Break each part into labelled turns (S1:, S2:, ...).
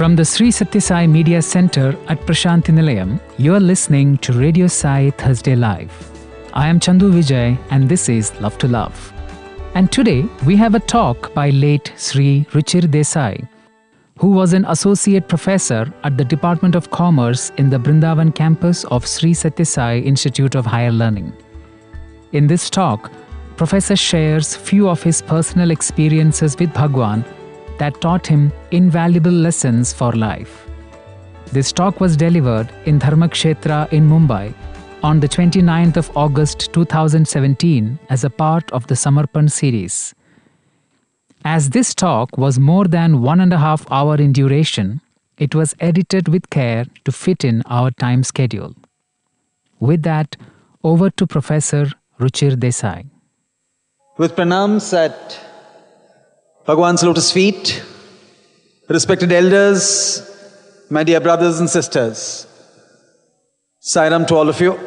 S1: From the Sri Sathya Sai Media Center at Prashanthi Nilayam, you are listening to Radio Sai Thursday Live. I am Chandu Vijay and this is Love to Love. And today we have a talk by late Sri Ruchir Desai, who was an associate professor at the Department of Commerce in the Brindavan campus of Sri Sathya Sai Institute of Higher Learning. In this talk, Professor shares few of his personal experiences with Bhagwan that taught him invaluable lessons for life. This talk was delivered in Dharmakshetra in Mumbai on the 29th of August 2017 as a part of the Samarpan series. As this talk was more than 1.5 hours in duration, it was edited with care to fit in our time schedule. With that, over to Professor Ruchir Desai.
S2: With pranams at Bhagwan's lotus feet, respected elders, my dear brothers and sisters, Sairam to all of you.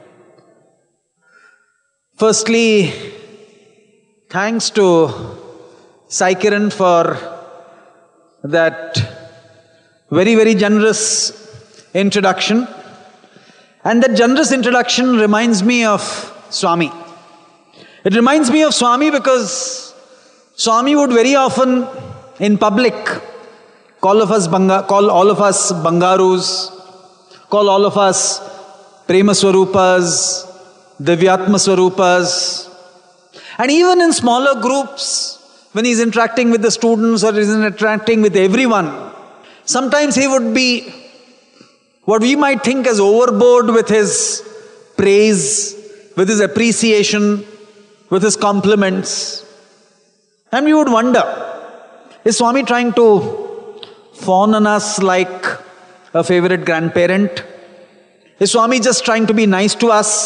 S2: Firstly, thanks to Sai Kiran for that very, very generous introduction. And that generous introduction reminds me of Swami. It reminds me of Swami because Swami would very often in public call all of us Bangarus, call all of us Prema Swarupas, Divyatma Swarupas. And even in smaller groups, when he's interacting with the students or he's interacting with everyone, sometimes he would be what we might think as overboard with his praise, with his appreciation, with his compliments. And we would wonder, is Swami trying to fawn on us like a favorite grandparent? Is Swami just trying to be nice to us?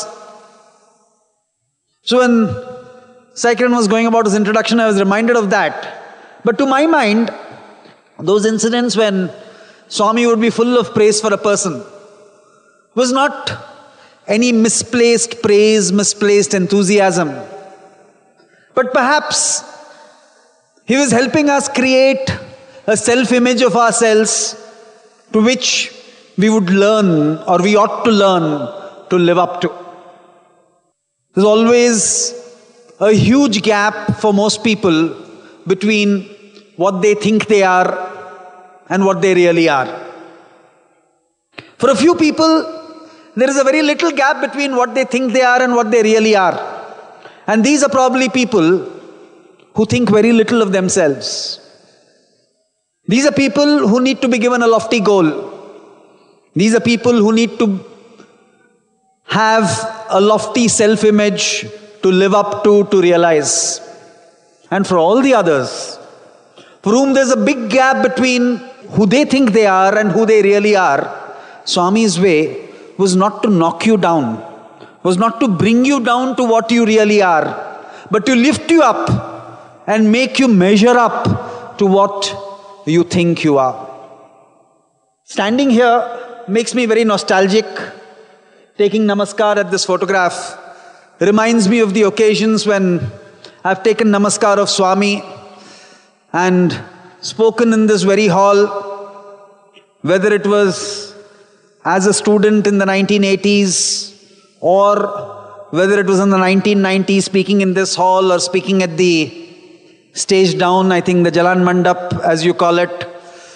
S2: So when Sai Kiran was going about his introduction, I was reminded of that. But to my mind, those incidents when Swami would be full of praise for a person was not any misplaced praise, misplaced enthusiasm. But perhaps he was helping us create a self-image of ourselves to which we would learn or we ought to learn to live up to. There's always a huge gap for most people between what they think they are and what they really are. For a few people, there is a very little gap between what they think they are and what they really are. And these are probably people who think very little of themselves. These are people who need to be given a lofty goal. These are people who need to have a lofty self-image to live up to realize. And for all the others, for whom there's a big gap between who they think they are and who they really are, Swami's way was not to knock you down, was not to bring you down to what you really are, but to lift you up and make you measure up to what you think you are. Standing here makes me very nostalgic. Taking namaskar at this photograph reminds me of the occasions when I've taken namaskar of Swami and spoken in this very hall, whether it was as a student in the 1980s or whether it was in the 1990s speaking in this hall or speaking at the stage down, I think the Jalan Mandap as you call it.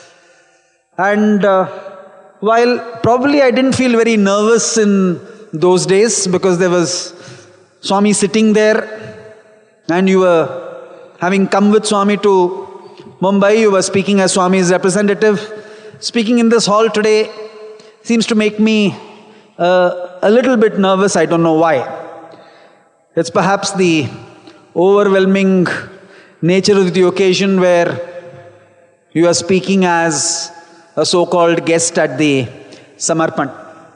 S2: And while probably I didn't feel very nervous in those days because there was Swami sitting there and you were having come with Swami to Mumbai, you were speaking as Swami's representative. Speaking in this hall today seems to make me a little bit nervous, I don't know why. It's perhaps the overwhelming nature of the occasion where you are speaking as a so-called guest at the Samarpan.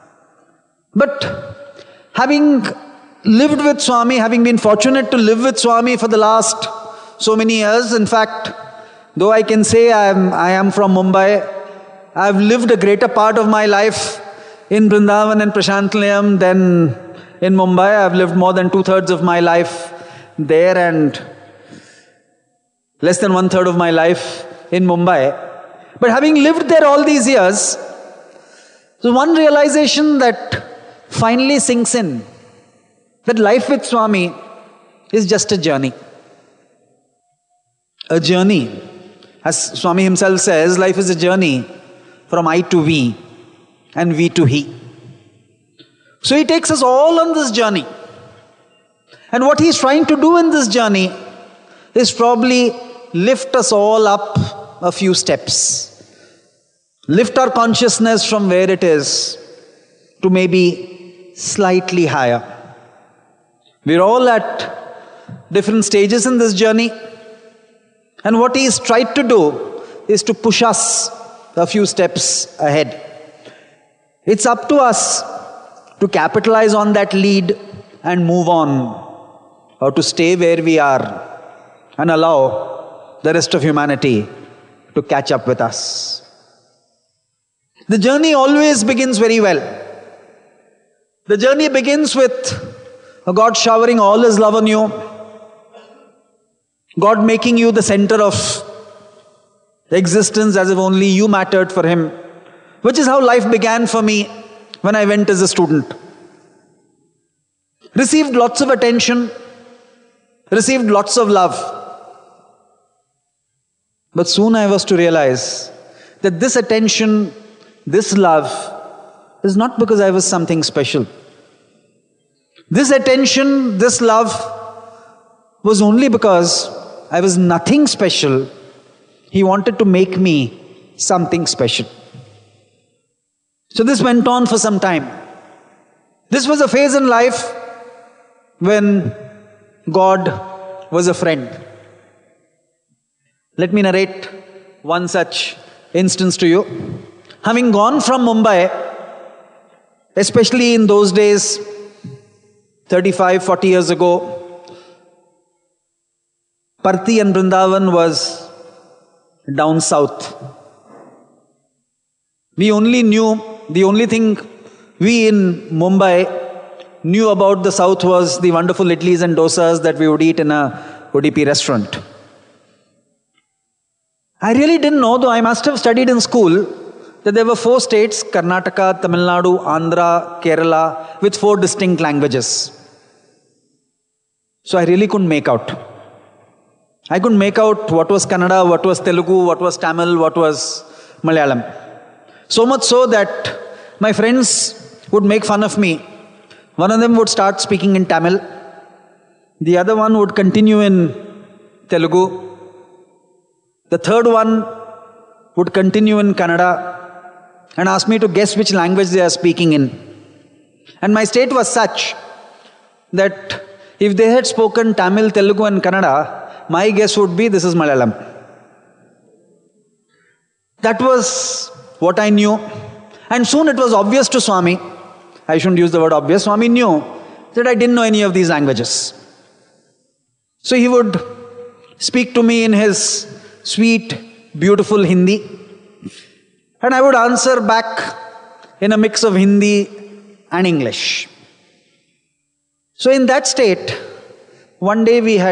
S2: But having lived with Swami, having been fortunate to live with Swami for the last so many years, in fact, though I can say I am from Mumbai, I've lived a greater part of my life in Brindavan and Prashanthi Nilayam than in Mumbai. I've lived more than 2/3 of my life there and less than 1/3 of my life in Mumbai. But having lived there all these years, there's one realization that finally sinks in, that life with Swami is just a journey. A journey. As Swami himself says, life is a journey from I to we and we to he. So he takes us all on this journey. And what he's trying to do in this journey is probably lift us all up a few steps. Lift our consciousness from where it is to maybe slightly higher. We're all at different stages in this journey. And what he's tried to do is to push us a few steps ahead. It's up to us to capitalize on that lead and move on, or to stay where we are and allow the rest of humanity to catch up with us. The journey always begins very well. The journey begins with God showering all His love on you, God making you the center of existence as if only you mattered for Him, which is how life began for me when I went as a student. Received lots of attention, received lots of love. But soon I was to realize that this attention, this love, is not because I was something special. This attention, this love was only because I was nothing special. He wanted to make me something special. So this went on for some time. This was a phase in life when God was a friend. Let me narrate one such instance to you. Having gone from Mumbai, especially in those days, 35, 40 years ago, Parthi and Vrindavan was down south. We only knew, the only thing we in Mumbai knew about the south was the wonderful idlis and dosas that we would eat in a Udupi restaurant. I really didn't know, though I must have studied in school, that there were 4 states, Karnataka, Tamil Nadu, Andhra, Kerala, with 4 distinct languages. So I really couldn't make out. I couldn't make out what was Kannada, what was Telugu, what was Tamil, what was Malayalam. So much so that my friends would make fun of me. One of them would start speaking in Tamil. The other one would continue in Telugu. The third one would continue in Kannada and ask me to guess which language they are speaking in. And my state was such that if they had spoken Tamil, Telugu and Kannada, my guess would be this is Malayalam. That was what I knew. And soon it was obvious to Swami, I shouldn't use the word obvious, Swami knew that I didn't know any of these languages. So he would speak to me in his sweet, beautiful Hindi, and I would answer back in a mix of Hindi and English. So in that state, one day we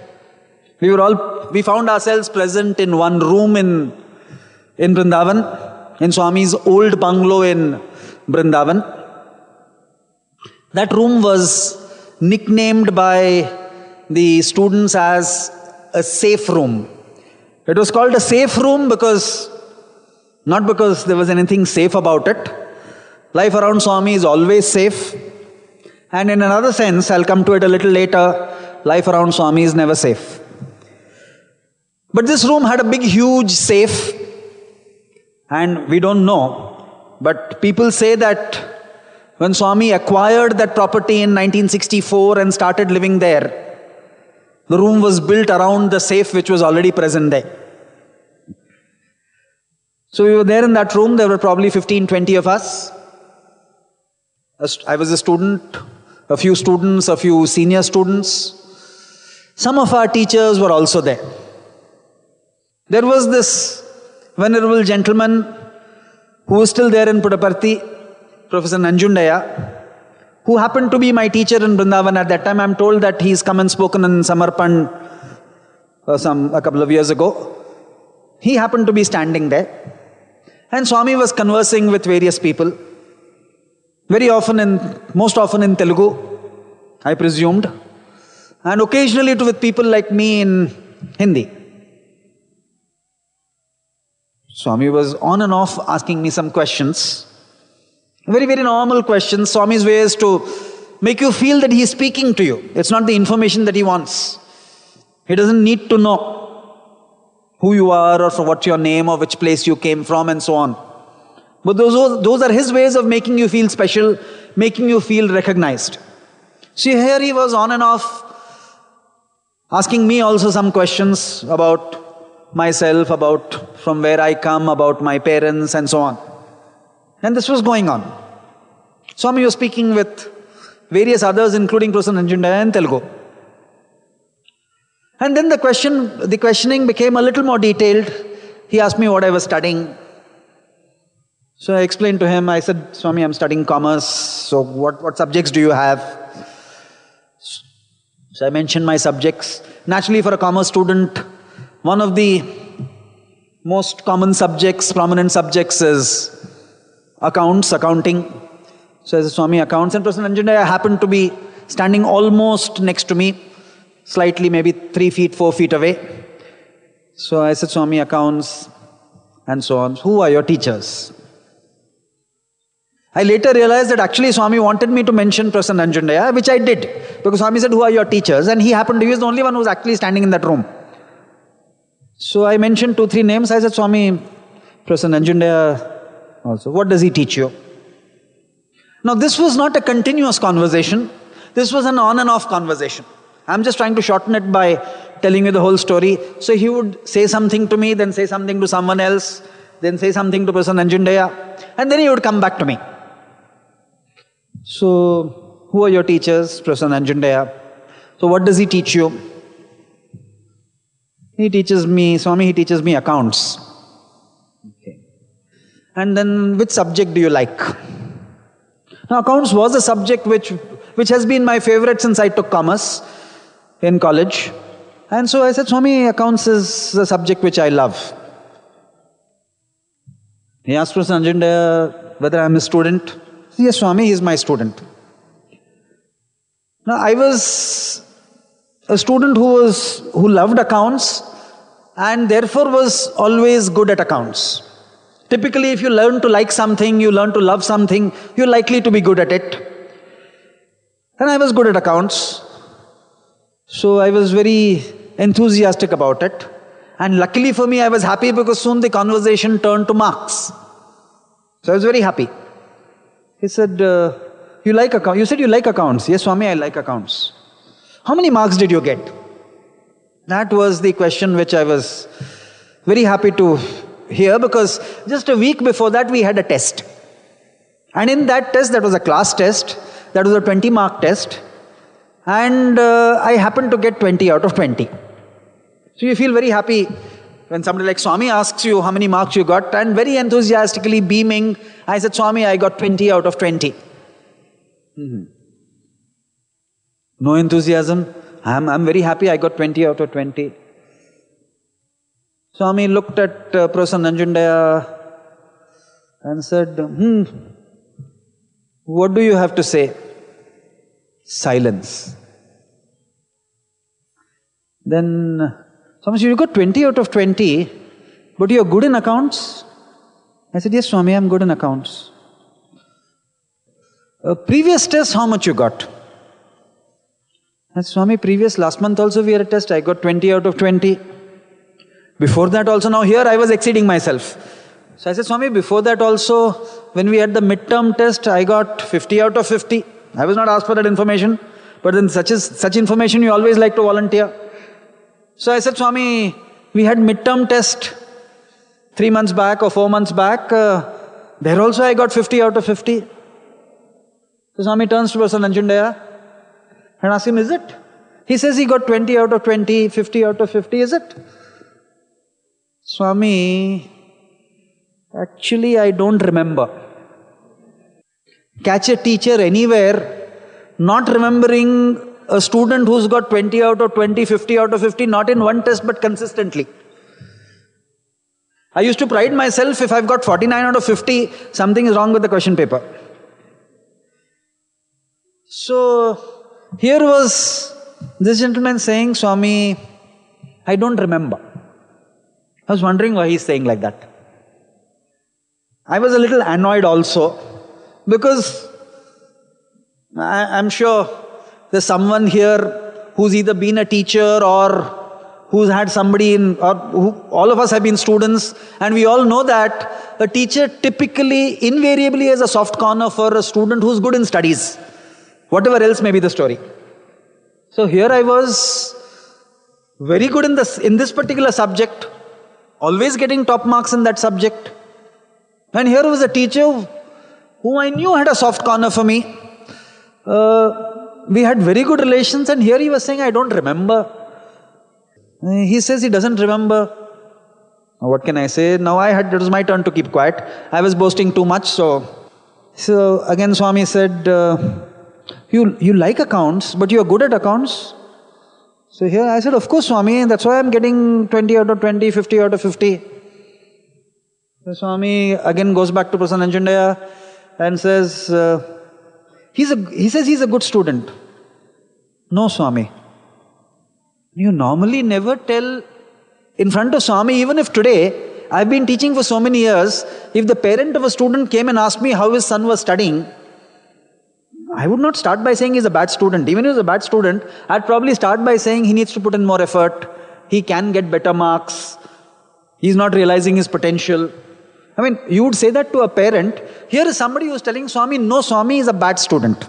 S2: found ourselves present in one room in Vrindavan, in Swami's old bungalow in Vrindavan. That room was nicknamed by the students as a safe room. It was called a safe room not because there was anything safe about it. Life around Swami is always safe. And in another sense, I'll come to it a little later, life around Swami is never safe. But this room had a big, huge safe. And we don't know, but people say that when Swami acquired that property in 1964 and started living there, the room was built around the safe which was already present there. So we were there in that room, there were probably 15, 20 of us. I was a student, a few students, a few senior students. Some of our teachers were also there. There was this venerable gentleman who was still there in Puttaparthi, Professor Nanjundaya, who happened to be my teacher in Vrindavan at that time. I'm told that he's come and spoken in Samarpan a couple of years ago. He happened to be standing there. And Swami was conversing with various people. Most often in Telugu, I presumed. And occasionally with people like me in Hindi. Swami was on and off asking me some questions. Very, very normal questions. Swami's way is to make you feel that he is speaking to you. It's not the information that he wants. He doesn't need to know who you are or for what your name or which place you came from and so on. But those are his ways of making you feel special, making you feel recognized. See, here he was on and off asking me also some questions about myself, about from where I come, about my parents and so on. And this was going on. Swami was speaking with various others, including Professor Nanjundaya in Telugu. And then the questioning became a little more detailed. He asked me what I was studying. So I explained to him, I said, Swami, I'm studying commerce. So what subjects do you have? So I mentioned my subjects. Naturally, for a commerce student, one of the most common subjects, prominent subjects is accounting. So I said, Swami, accounts. And Professor Nanjundaya happened to be standing almost next to me, slightly maybe 3 feet, 4 feet away. So I said, Swami, accounts and so on. Who are your teachers? I later realized that actually Swami wanted me to mention Professor Nanjundaya, which I did. Because Swami said, who are your teachers? And he was the only one who was actually standing in that room. So I mentioned 2-3 names. I said, Swami, Professor Nanjundaya also. What does he teach you? Now this was not a continuous conversation. This was an on and off conversation. I'm just trying to shorten it by telling you the whole story. So he would say something to me, then say something to someone else, then say something to Professor Nanjundaya, and then he would come back to me. So, who are your teachers? Professor Nanjundaya. So what does he teach you? He teaches me accounts. Okay. And then which subject do you like? Now accounts was a subject which has been my favorite since I took commerce in college. And so I said, Swami, accounts is a subject which I love. He asked Professor Nanjundaya whether I am a student. Yes, Swami, he is my student. Now, I was a student who loved accounts and therefore was always good at accounts. Typically, if you learn to like something, you learn to love something, you're likely to be good at it. And I was good at accounts. So I was very enthusiastic about it. And luckily for me, I was happy because soon the conversation turned to marks. So I was very happy. He said, you like accounts? You said you like accounts. Yes, Swami, I like accounts. How many marks did you get? That was the question which I was very happy to hear, because just a week before that we had a test. And in that test, that was a class test, that was a 20-mark test. And I happened to get 20 out of 20. So you feel very happy when somebody like Swami asks you how many marks you got, and very enthusiastically beaming, I said, Swami, I got 20 out of 20. No enthusiasm. I'm very happy I got 20 out of 20. Swami looked at Professor Nanjundaya and said, what do you have to say? Silence. Then Swami said, you got 20 out of 20, but you're good in accounts? I said, yes, Swami, I'm good in accounts. Previous test, how much you got? I said, Swami, last month also we had a test, I got 20 out of 20. Before that also, now here I was exceeding myself. So I said, Swami, before that also, when we had the midterm test, I got 50 out of 50. I was not asked for that information, but then such information you always like to volunteer. So I said, Swami, we had midterm test 3 months back or 4 months back. There also I got 50 out of 50. So Swami turns to Professor Nanjundaya and asks him, is it? He says he got 20 out of 20, 50 out of 50, is it? Swami, actually I don't remember. Catch a teacher anywhere not remembering a student who's got 20 out of 20, 50 out of 50, not in one test but consistently. I used to pride myself if I've got 49 out of 50, something is wrong with the question paper. So, here was this gentleman saying, Swami, I don't remember. I was wondering why he's saying like that. I was a little annoyed also, because I'm sure there's someone here who's either been a teacher or who's had somebody in, or all of us have been students, and we all know that a teacher typically, invariably has a soft corner for a student who's good in studies, whatever else may be the story. So here I was very good in this particular subject, always getting top marks in that subject. And here was a teacher who I knew had a soft corner for me. We had very good relations, and here he was saying, I don't remember. He says he doesn't remember. What can I say? Now it was my turn to keep quiet. I was boasting too much, so again Swami said, you like accounts, but you're good at accounts. So here I said, of course Swami, that's why I'm getting 20 out of 20, 50 out of 50. So Swami again goes back to Prasanna Nanjundaya and says, he says he's a good student. No Swami. You normally never tell in front of Swami, even if today, I've been teaching for so many years, if the parent of a student came and asked me how his son was studying, I would not start by saying he's a bad student. Even if he's a bad student, I'd probably start by saying he needs to put in more effort, he can get better marks, he's not realizing his potential. I mean, you would say that to a parent. Here is somebody who's telling Swami, no, Swami is a bad student.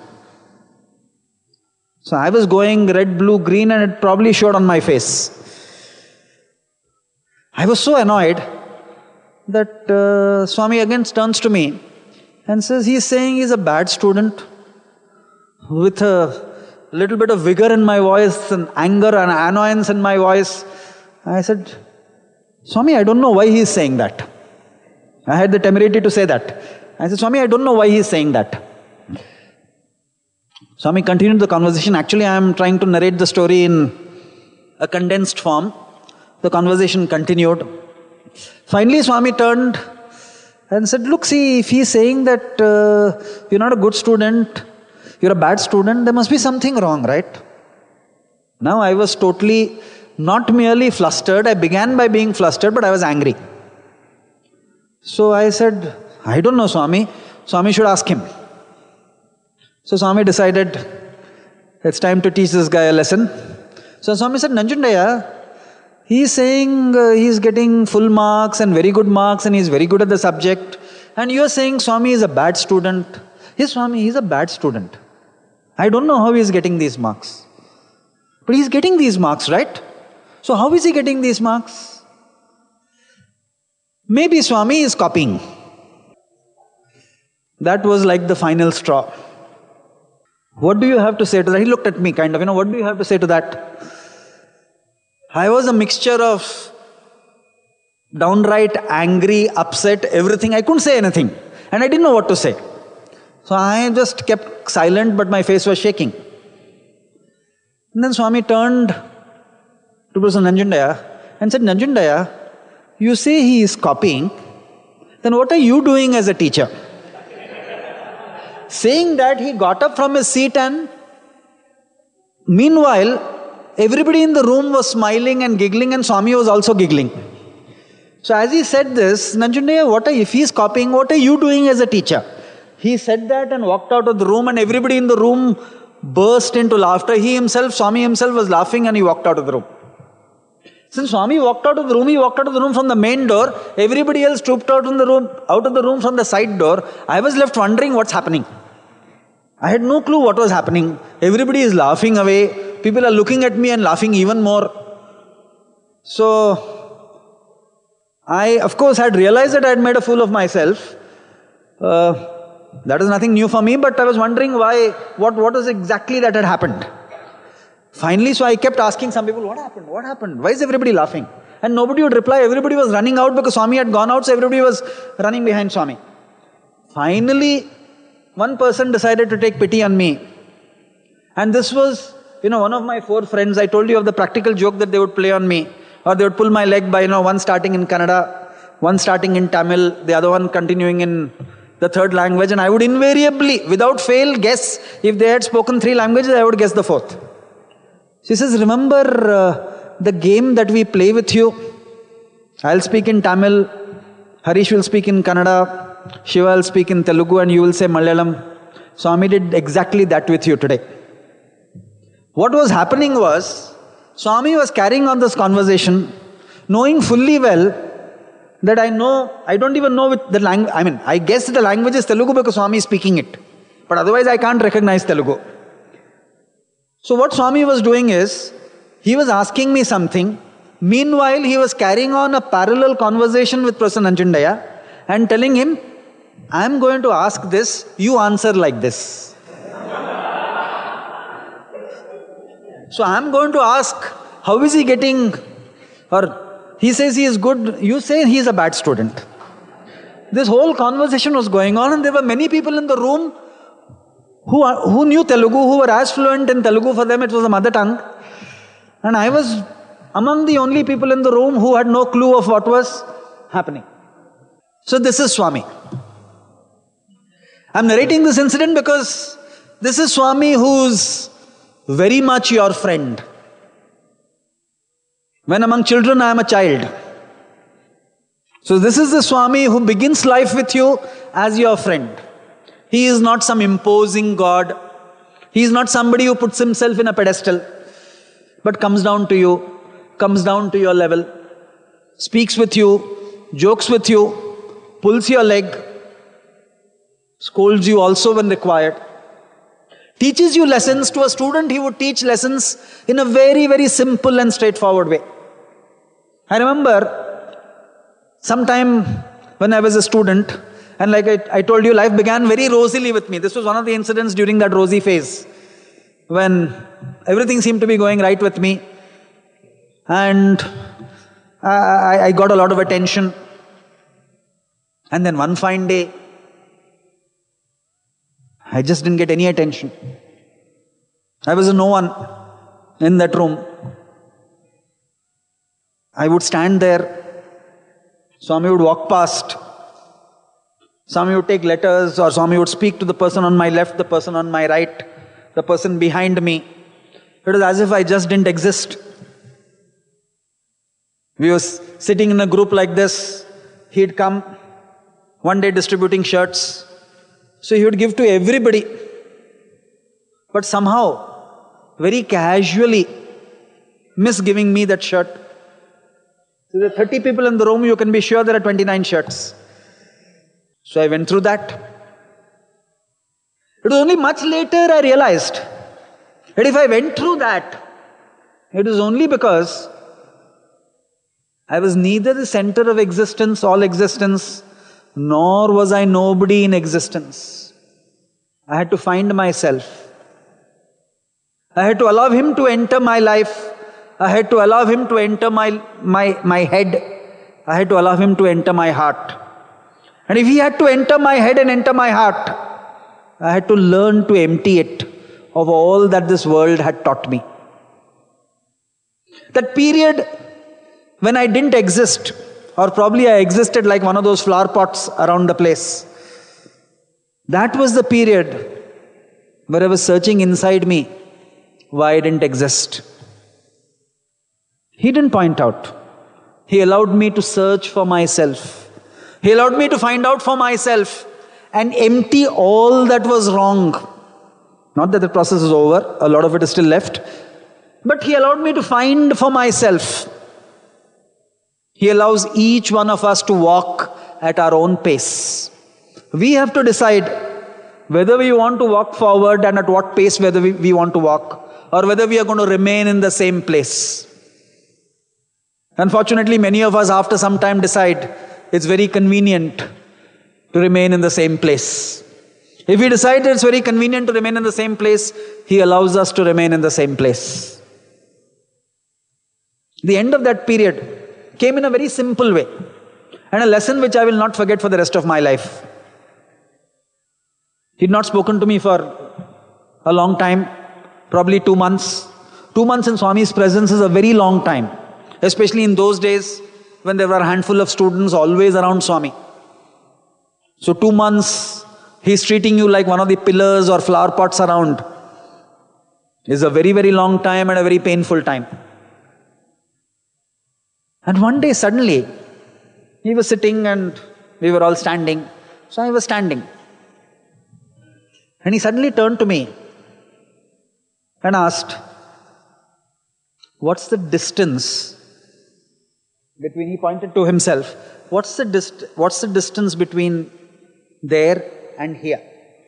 S2: So I was going red, blue, green, and it probably showed on my face. I was so annoyed that Swami again turns to me and says, he's saying he's a bad student. With a little bit of vigor in my voice and anger and annoyance in my voice, I said, Swami, I don't know why he's saying that. I had the temerity to say that. I said, Swami, I don't know why he's saying that. Swami continued the conversation. Actually, I am trying to narrate the story in a condensed form. The conversation continued. Finally, Swami turned and said, look, see, if he's saying that you're not a good student, you're a bad student, there must be something wrong, right? Now I was totally, not merely flustered, I began by being flustered, but I was angry. So I said, I don't know, Swami. Swami should ask him. So Swami decided, it's time to teach this guy a lesson. So Swami said, Nanjundaya, he's saying he's getting full marks and very good marks and he's very good at the subject. And you're saying Swami is a bad student. Yes, Swami, he's a bad student. I don't know how he's getting these marks. But he's getting these marks, right? So how is he getting these marks? Maybe Swami is copying. That was like the final straw. What do you have to say to that? He looked at me kind of, what do you have to say to that? I was a mixture of downright angry, upset, everything. I couldn't say anything. And I didn't know what to say. So I just kept silent, but my face was shaking. And then Swami turned to Prasanna Nanjundaya and said, Nanjundaya, you say he is copying, then what are you doing as a teacher? Saying that, he got up from his seat and meanwhile, everybody in the room was smiling and giggling and Swami was also giggling. So as he said this, Nanjundaya, if he is copying, what are you doing as a teacher? He said that and walked out of the room and everybody in the room burst into laughter. Swami himself was laughing and he walked out of the room. Since Swami walked out of the room, he walked out of the room from the main door. Everybody else trooped out of the room from the side door. I was left wondering what's happening. I had no clue what was happening. Everybody is laughing away. People are looking at me and laughing even more. So, I of course had realized that I had made a fool of myself. That is nothing new for me, but I was wondering what was exactly that had happened. Finally, so I kept asking some people, what happened? What happened? Why is everybody laughing? And nobody would reply. Everybody was running out because Swami had gone out, so everybody was running behind Swami. Finally, one person decided to take pity on me. And this was, one of my 4 friends. I told you of the practical joke that they would play on me. Or they would pull my leg by, one starting in Kannada, one starting in Tamil, the other one continuing in the third language, and I would invariably, without fail, guess if they had spoken 3 languages, I would guess the 4th. She says, remember the game that we play with you? I'll speak in Tamil, Harish will speak in Kannada, Shiva will speak in Telugu, and you will say Malayalam. Swami did exactly that with you today. What was happening was, Swami was carrying on this conversation, knowing fully well that I don't even know the language. I guess the language is Telugu because Swami is speaking it. But otherwise I can't recognize Telugu. So what Swami was doing is, he was asking me something. Meanwhile, he was carrying on a parallel conversation with Professor Nanjundaya and telling him, I am going to ask this, you answer like this. So I am going to ask, how is he getting, or he says he is good, you say he is a bad student. This whole conversation was going on, and there were many people in the room who knew Telugu, who were as fluent in Telugu, for them it was a mother tongue. And I was among the only people in the room who had no clue of what was happening. So this is Swami. I'm narrating this incident because this is Swami who's very much your friend. When among children, I am a child. So this is the Swami who begins life with you as your friend. He is not some imposing God. He is not somebody who puts himself in a pedestal, but comes down to you, comes down to your level, speaks with you, jokes with you, pulls your leg, scolds you also when required, teaches you lessons. To a student, he would teach lessons in a very, very simple and straightforward way. I remember sometime when I was a student, and like I told you, life began very rosily with me. This was one of the incidents during that rosy phase, when everything seemed to be going right with me, and I got a lot of attention. And then one fine day, I just didn't get any attention. I was a no one in that room. I would stand there. Swami would walk past. Swami would take letters, or Swami would speak to the person on my left, the person on my right, the person behind me. It was as if I just didn't exist. We were sitting in a group like this. He'd come one day distributing shirts. So he would give to everybody. But somehow, very casually, miss giving me that shirt. So there are 30 people in the room, you can be sure there are 29 shirts. So I went through that. It was only much later I realized that if I went through that, it was only because I was neither the center of existence, all existence, nor was I nobody in existence. I had to find myself. I had to allow him to enter my life. I had to allow him to enter my head. I had to allow him to enter my heart. And if he had to enter my head and enter my heart, I had to learn to empty it of all that this world had taught me. That period when I didn't exist, or probably I existed like one of those flower pots around the place, that was the period where I was searching inside me why I didn't exist. He didn't point out. He allowed me to search for myself. He allowed me to find out for myself and empty all that was wrong. Not that the process is over, a lot of it is still left. But he allowed me to find for myself. He allows each one of us to walk at our own pace. We have to decide whether we want to walk forward and at what pace whether we want to walk, or whether we are going to remain in the same place. Unfortunately, many of us after some time decide it's very convenient to remain in the same place. If we decide that it's very convenient to remain in the same place, he allows us to remain in the same place. The end of that period came in a very simple way, and a lesson which I will not forget for the rest of my life. He'd not spoken to me for a long time, probably 2 months. 2 months in Swami's presence is a very long time. Especially in those days, when there were a handful of students always around Swami. So 2 months, he's treating you like one of the pillars or flower pots around. It's a very, very long time and a very painful time. And one day suddenly, he was sitting and we were all standing. So I was standing. And he suddenly turned to me and asked, what's the distance between, he pointed to himself, what's the distance between there and here?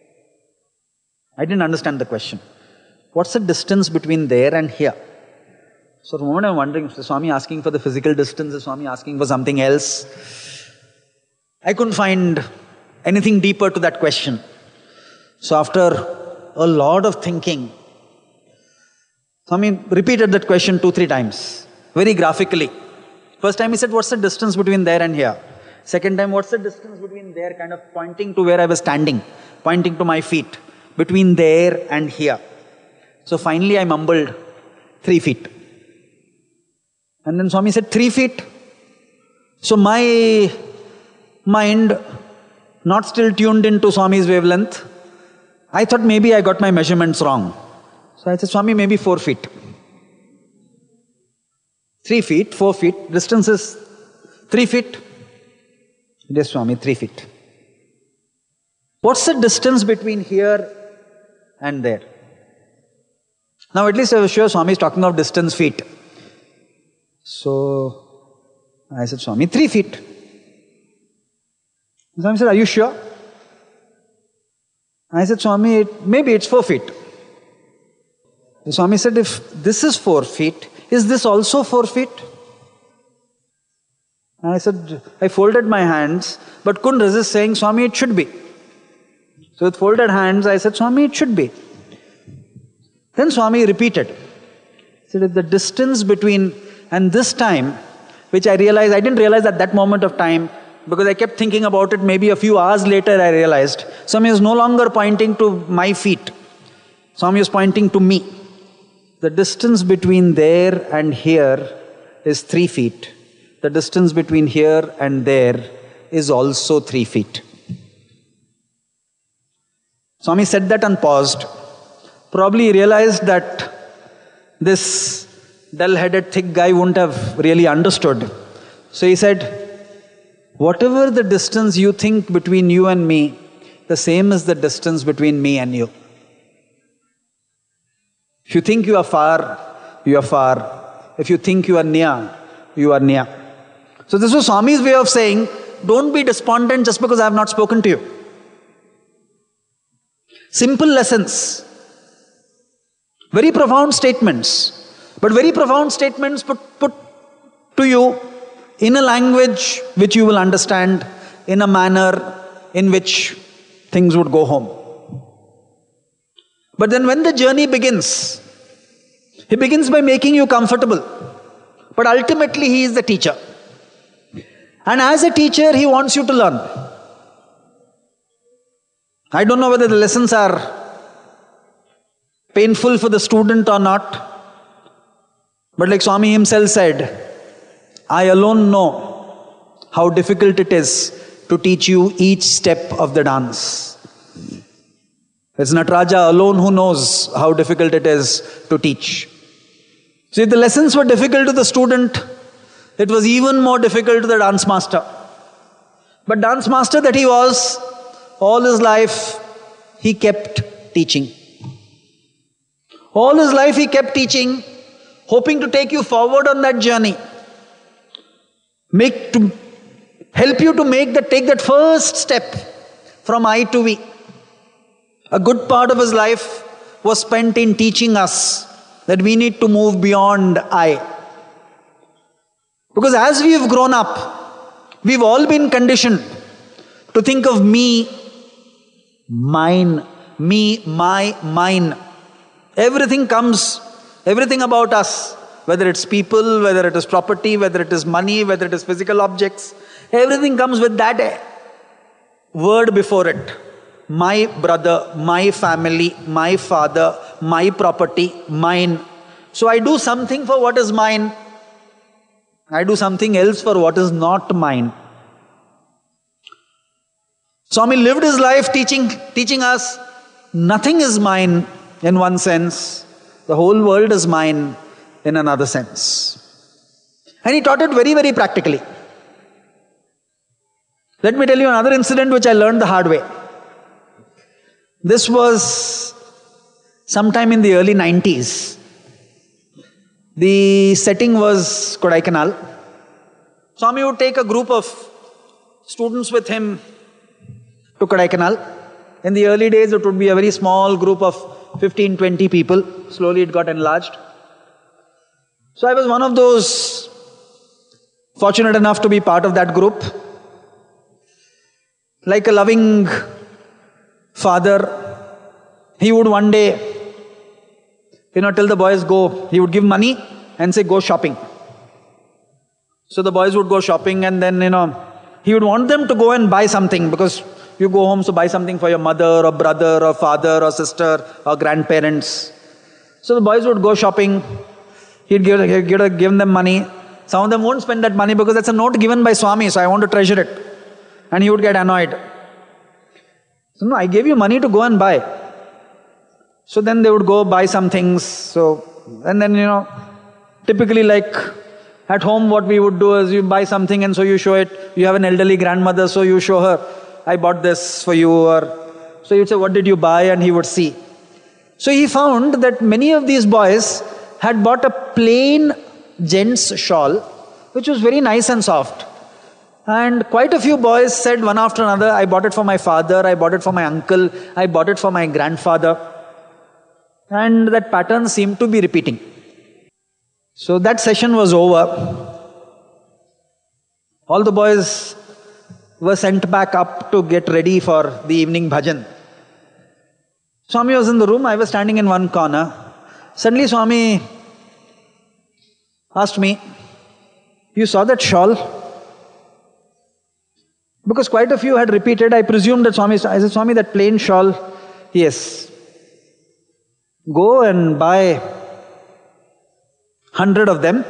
S2: I didn't understand the question. What's the distance between there and here? So for a moment I'm wondering, is Swami asking for the physical distance? Is Swami asking for something else? I couldn't find anything deeper to that question. So after a lot of thinking, Swami repeated that question 2-3 times, very graphically. First time he said, what's the distance between there and here? Second time, what's the distance between there, kind of pointing to where I was standing, pointing to my feet, between there and here. So finally I mumbled, 3 feet. And then Swami said, 3 feet? So my mind, not still tuned into Swami's wavelength, I thought maybe I got my measurements wrong. So I said, Swami, maybe 4 feet. 3 feet, 4 feet, distance is 3 feet. Yes, Swami, 3 feet. What's the distance between here and there? Now at least I was sure Swami is talking of distance feet. So I said, Swami, 3 feet. Swami said, are you sure? I said, Swami, maybe it's 4 feet. The Swami said, if this is 4 feet, is this also 4 feet? I said, I folded my hands, but couldn't resist saying, Swami, it should be. So with folded hands, I said, Swami, it should be. Then Swami repeated. He said, if the distance between, and this time, which I realized, I didn't realize at that moment of time, because I kept thinking about it, maybe a few hours later I realized, Swami was no longer pointing to my feet. Swami was pointing to me. The distance between there and here is 3 feet. The distance between here and there is also 3 feet. Swami said that and paused. Probably realized that this dull-headed thick guy wouldn't have really understood. So he said, whatever the distance you think between you and me, the same is the distance between me and you. If you think you are far, you are far. If you think you are near, you are near. So this was Swami's way of saying, don't be despondent just because I have not spoken to you. Simple lessons. Very profound statements. But very profound statements put to you in a language which you will understand, in a manner in which things would go home. But then when the journey begins, he begins by making you comfortable. But ultimately he is the teacher. And as a teacher, he wants you to learn. I don't know whether the lessons are painful for the student or not. But like Swami himself said, I alone know how difficult it is to teach you each step of the dance. It's Nataraja alone who knows how difficult it is to teach. See, if the lessons were difficult to the student, it was even more difficult to the dance master. But dance master that he was, all his life, he kept teaching. All his life he kept teaching, hoping to take you forward on that journey. Help you to take that first step from I to we. A good part of his life was spent in teaching us that we need to move beyond I. Because as we have grown up, we've all been conditioned to think of me, mine, me, my, mine. Everything about us, whether it's people, whether it is property, whether it is money, whether it is physical objects, everything comes with that word before it. My brother, my family, my father, my property, mine. So I do something for what is mine. I do something else for what is not mine. Swami lived his life teaching us nothing is mine in one sense, the whole world is mine in another sense. And he taught it very, very practically. Let me tell you another incident which I learned the hard way. This was sometime in the early 90s. The setting was Kodaikanal. Swami would take a group of students with him to Kodaikanal. In the early days, it would be a very small group of 15-20 people. Slowly it got enlarged. So I was one of those fortunate enough to be part of that group. Like a loving father, he would one day, till the boys go, he would give money and say, go shopping. So the boys would go shopping, and then, he would want them to go and buy something, because you go home, so buy something for your mother or brother or father or sister or grandparents. So the boys would go shopping. He'd give them money. Some of them won't spend that money because that's a note given by Swami, so I want to treasure it. And he would get annoyed. So, no, I gave you money to go and buy. So then they would go buy some things. So, and then, typically like at home what we would do is you buy something and so you show it. You have an elderly grandmother, so you show her, I bought this for you. Or so you'd say, what did you buy? And he would see. So he found that many of these boys had bought a plain gent's shawl, which was very nice and soft. And quite a few boys said one after another, I bought it for my father, I bought it for my uncle, I bought it for my grandfather. And that pattern seemed to be repeating. So that session was over. All the boys were sent back up to get ready for the evening bhajan. Swami was in the room, I was standing in one corner. Suddenly Swami asked me, you saw that shawl? Because quite a few had repeated, I presumed that Swami, I said, Swami, that plain shawl, yes. Go and buy 100 of them.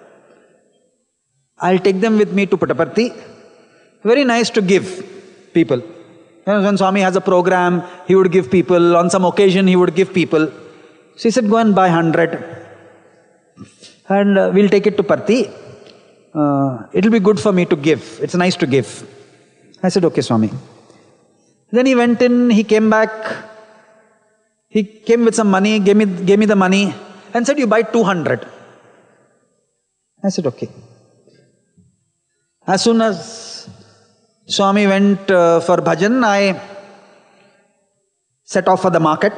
S2: I'll take them with me to Puttaparthi. Very nice to give people. When Swami has a program, he would give people. On some occasion, he would give people. So he said, go and buy 100. And we'll take it to Parthi. It'll be good for me to give. It's nice to give. I said, okay, Swami. Then he went in, he came back. He came with some money, gave me the money and said, you buy 200. I said, okay. As soon as Swami went for bhajan, I set off for the market.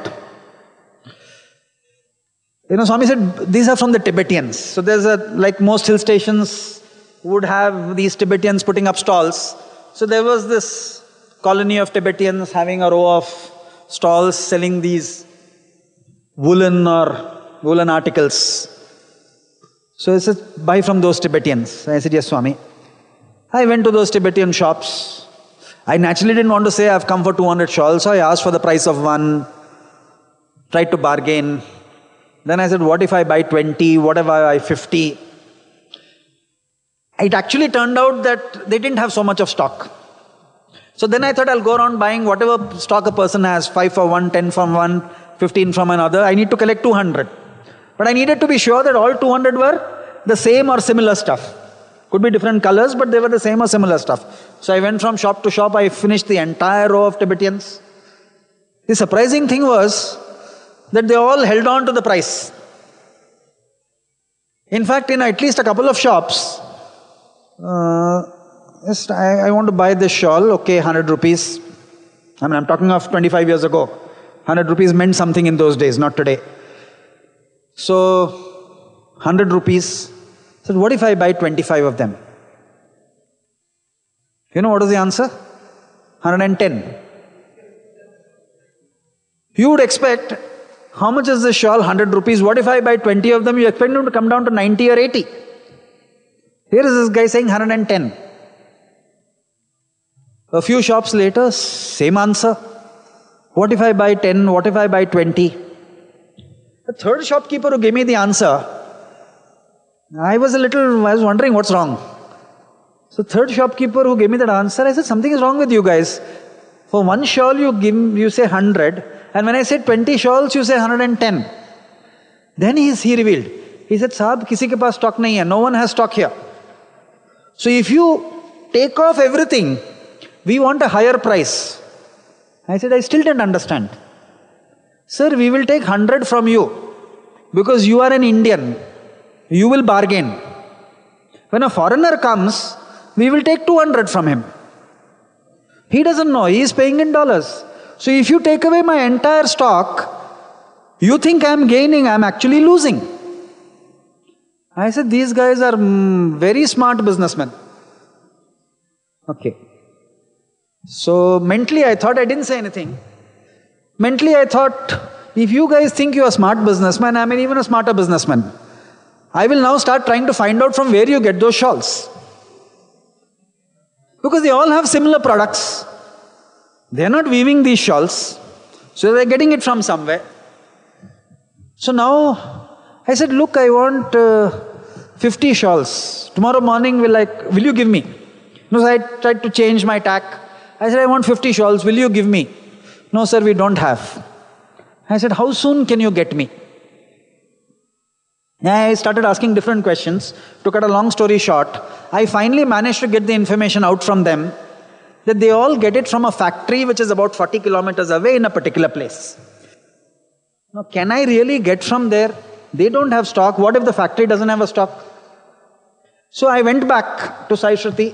S2: Swami said, these are from the Tibetans. So there's like most hill stations would have these Tibetans putting up stalls. So there was this colony of Tibetans having a row of stalls selling these woolen articles. So he said, buy from those Tibetans. I said, yes, Swami. I went to those Tibetan shops. I naturally didn't want to say I've come for 200 shawls, so I asked for the price of one, tried to bargain. Then I said, what if I buy 20, what if I buy 50? It actually turned out that they didn't have so much of stock. So then I thought I'll go around buying whatever stock a person has, 5 for one, 10 from one, 15 from another. I need to collect 200. But I needed to be sure that all 200 were the same or similar stuff. Could be different colors, but they were the same or similar stuff. So I went from shop to shop, I finished the entire row of Tibetans. The surprising thing was that they all held on to the price. In fact, in at least a couple of shops, yes, I want to buy this shawl, okay, 100 rupees. I'm talking of 25 years ago. 100 rupees meant something in those days, not today. So, 100 rupees. I said, what if I buy 25 of them? You know what was the answer? 110. You would expect, how much is this shawl? 100 rupees. What if I buy 20 of them? You expect them to come down to 90 or 80. Here is this guy saying 110. A few shops later, same answer. What if I buy 10? What if I buy 20? The third shopkeeper who gave me the answer I was wondering what's wrong. So third shopkeeper who gave me that answer, I said, something is wrong with you guys. For one shawl you say 100, and when I said 20 shawls, you say 110. Then he revealed. He said, Saab, kisi ke paas stock nahi hai. No one has stock here. So if you take off everything, we want a higher price. I said, I still didn't understand. Sir, we will take 100 from you because you are an Indian. You will bargain. When a foreigner comes, we will take 200 from him. He doesn't know, he is paying in dollars. So if you take away my entire stock, you think I am gaining, I am actually losing. I said, these guys are very smart businessmen. Okay. So mentally I thought, I didn't say anything. Mentally I thought, if you guys think you are a smart businessman, I am even a smarter businessman. I will now start trying to find out from where you get those shawls. Because they all have similar products. They are not weaving these shawls. So they are getting it from somewhere. So now I said, look, I want 50 shawls. Tomorrow morning will you give me? No, so I tried to change my tack. I said, I want 50 shawls, will you give me? No sir, we don't have. I said, how soon can you get me? I started asking different questions. To cut a long story short, I finally managed to get the information out from them that they all get it from a factory which is about 40 kilometers away in a particular place. Now, can I really get from there? They don't have stock. What if the factory doesn't have a stock? So I went back to Sai Shruti.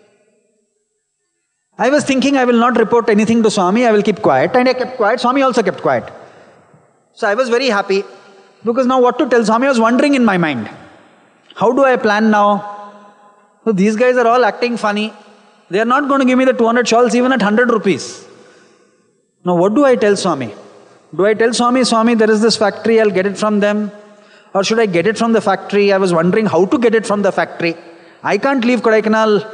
S2: I was thinking I will not report anything to Swami, I will keep quiet. And I kept quiet. Swami also kept quiet. So I was very happy because now what to tell Swami, I was wondering in my mind. How do I plan now? So these guys are all acting funny. They are not going to give me the 200 shawls even at 100 rupees. Now what do I tell Swami? Do I tell Swami, Swami, there is this factory, I'll get it from them? Or should I get it from the factory? I was wondering how to get it from the factory. I can't leave Kodaikanal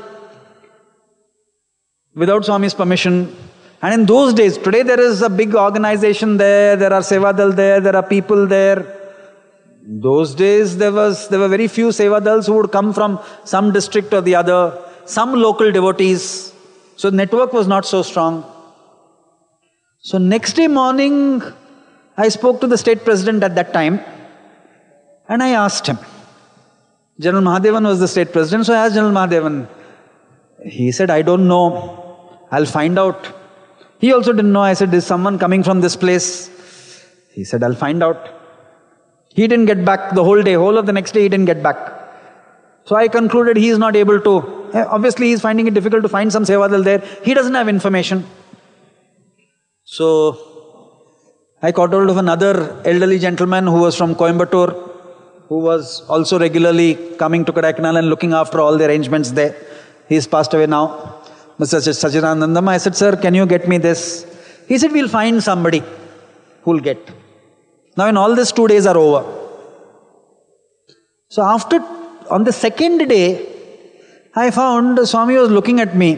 S2: without Swami's permission. And in those days, today there is a big organization there, there are Sevadal there are people there. Those days there were very few Sevadals who would come from some district or the other, some local devotees. So the network was not so strong. So next day morning, I spoke to the state president at that time and I asked him. General Mahadevan was the state president, so I asked General Mahadevan. He said, I don't know. I'll find out. He also didn't know. I said, is someone coming from this place? He said, I'll find out. He didn't get back the whole day. Whole of the next day he didn't get back. So I concluded he is not able to. Obviously he is finding it difficult to find some Sevadal there. He doesn't have information. So I caught hold of another elderly gentleman who was from Coimbatore, who was also regularly coming to Kodaikanal and looking after all the arrangements there. He's passed away now. Mr. Sachidanandam, I said, sir, can you get me this? He said, we'll find somebody who'll get. Now in all this 2 days are over. So on the second day, I found Swami was looking at me.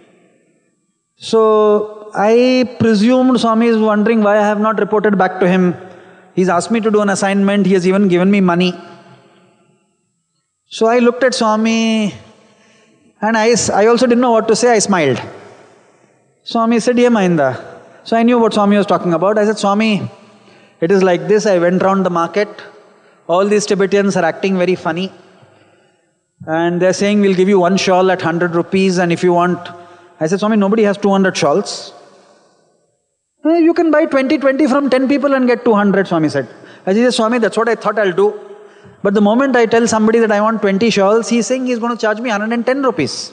S2: So I presumed Swami is wondering why I have not reported back to him. He's asked me to do an assignment, he has even given me money. So I looked at Swami and I also didn't know what to say, I smiled. Swami said, Ye Mahinda. So I knew what Swami was talking about. I said, Swami, it is like this, I went round the market. All these Tibetans are acting very funny. And they're saying, we'll give you one shawl at 100 rupees and if you want... I said, Swami, nobody has 200 shawls. You can buy 20 from 10 people and get 200, Swami said. I said, Swami, that's what I thought I'll do. But the moment I tell somebody that I want 20 shawls, he's saying he's going to charge me 110 rupees.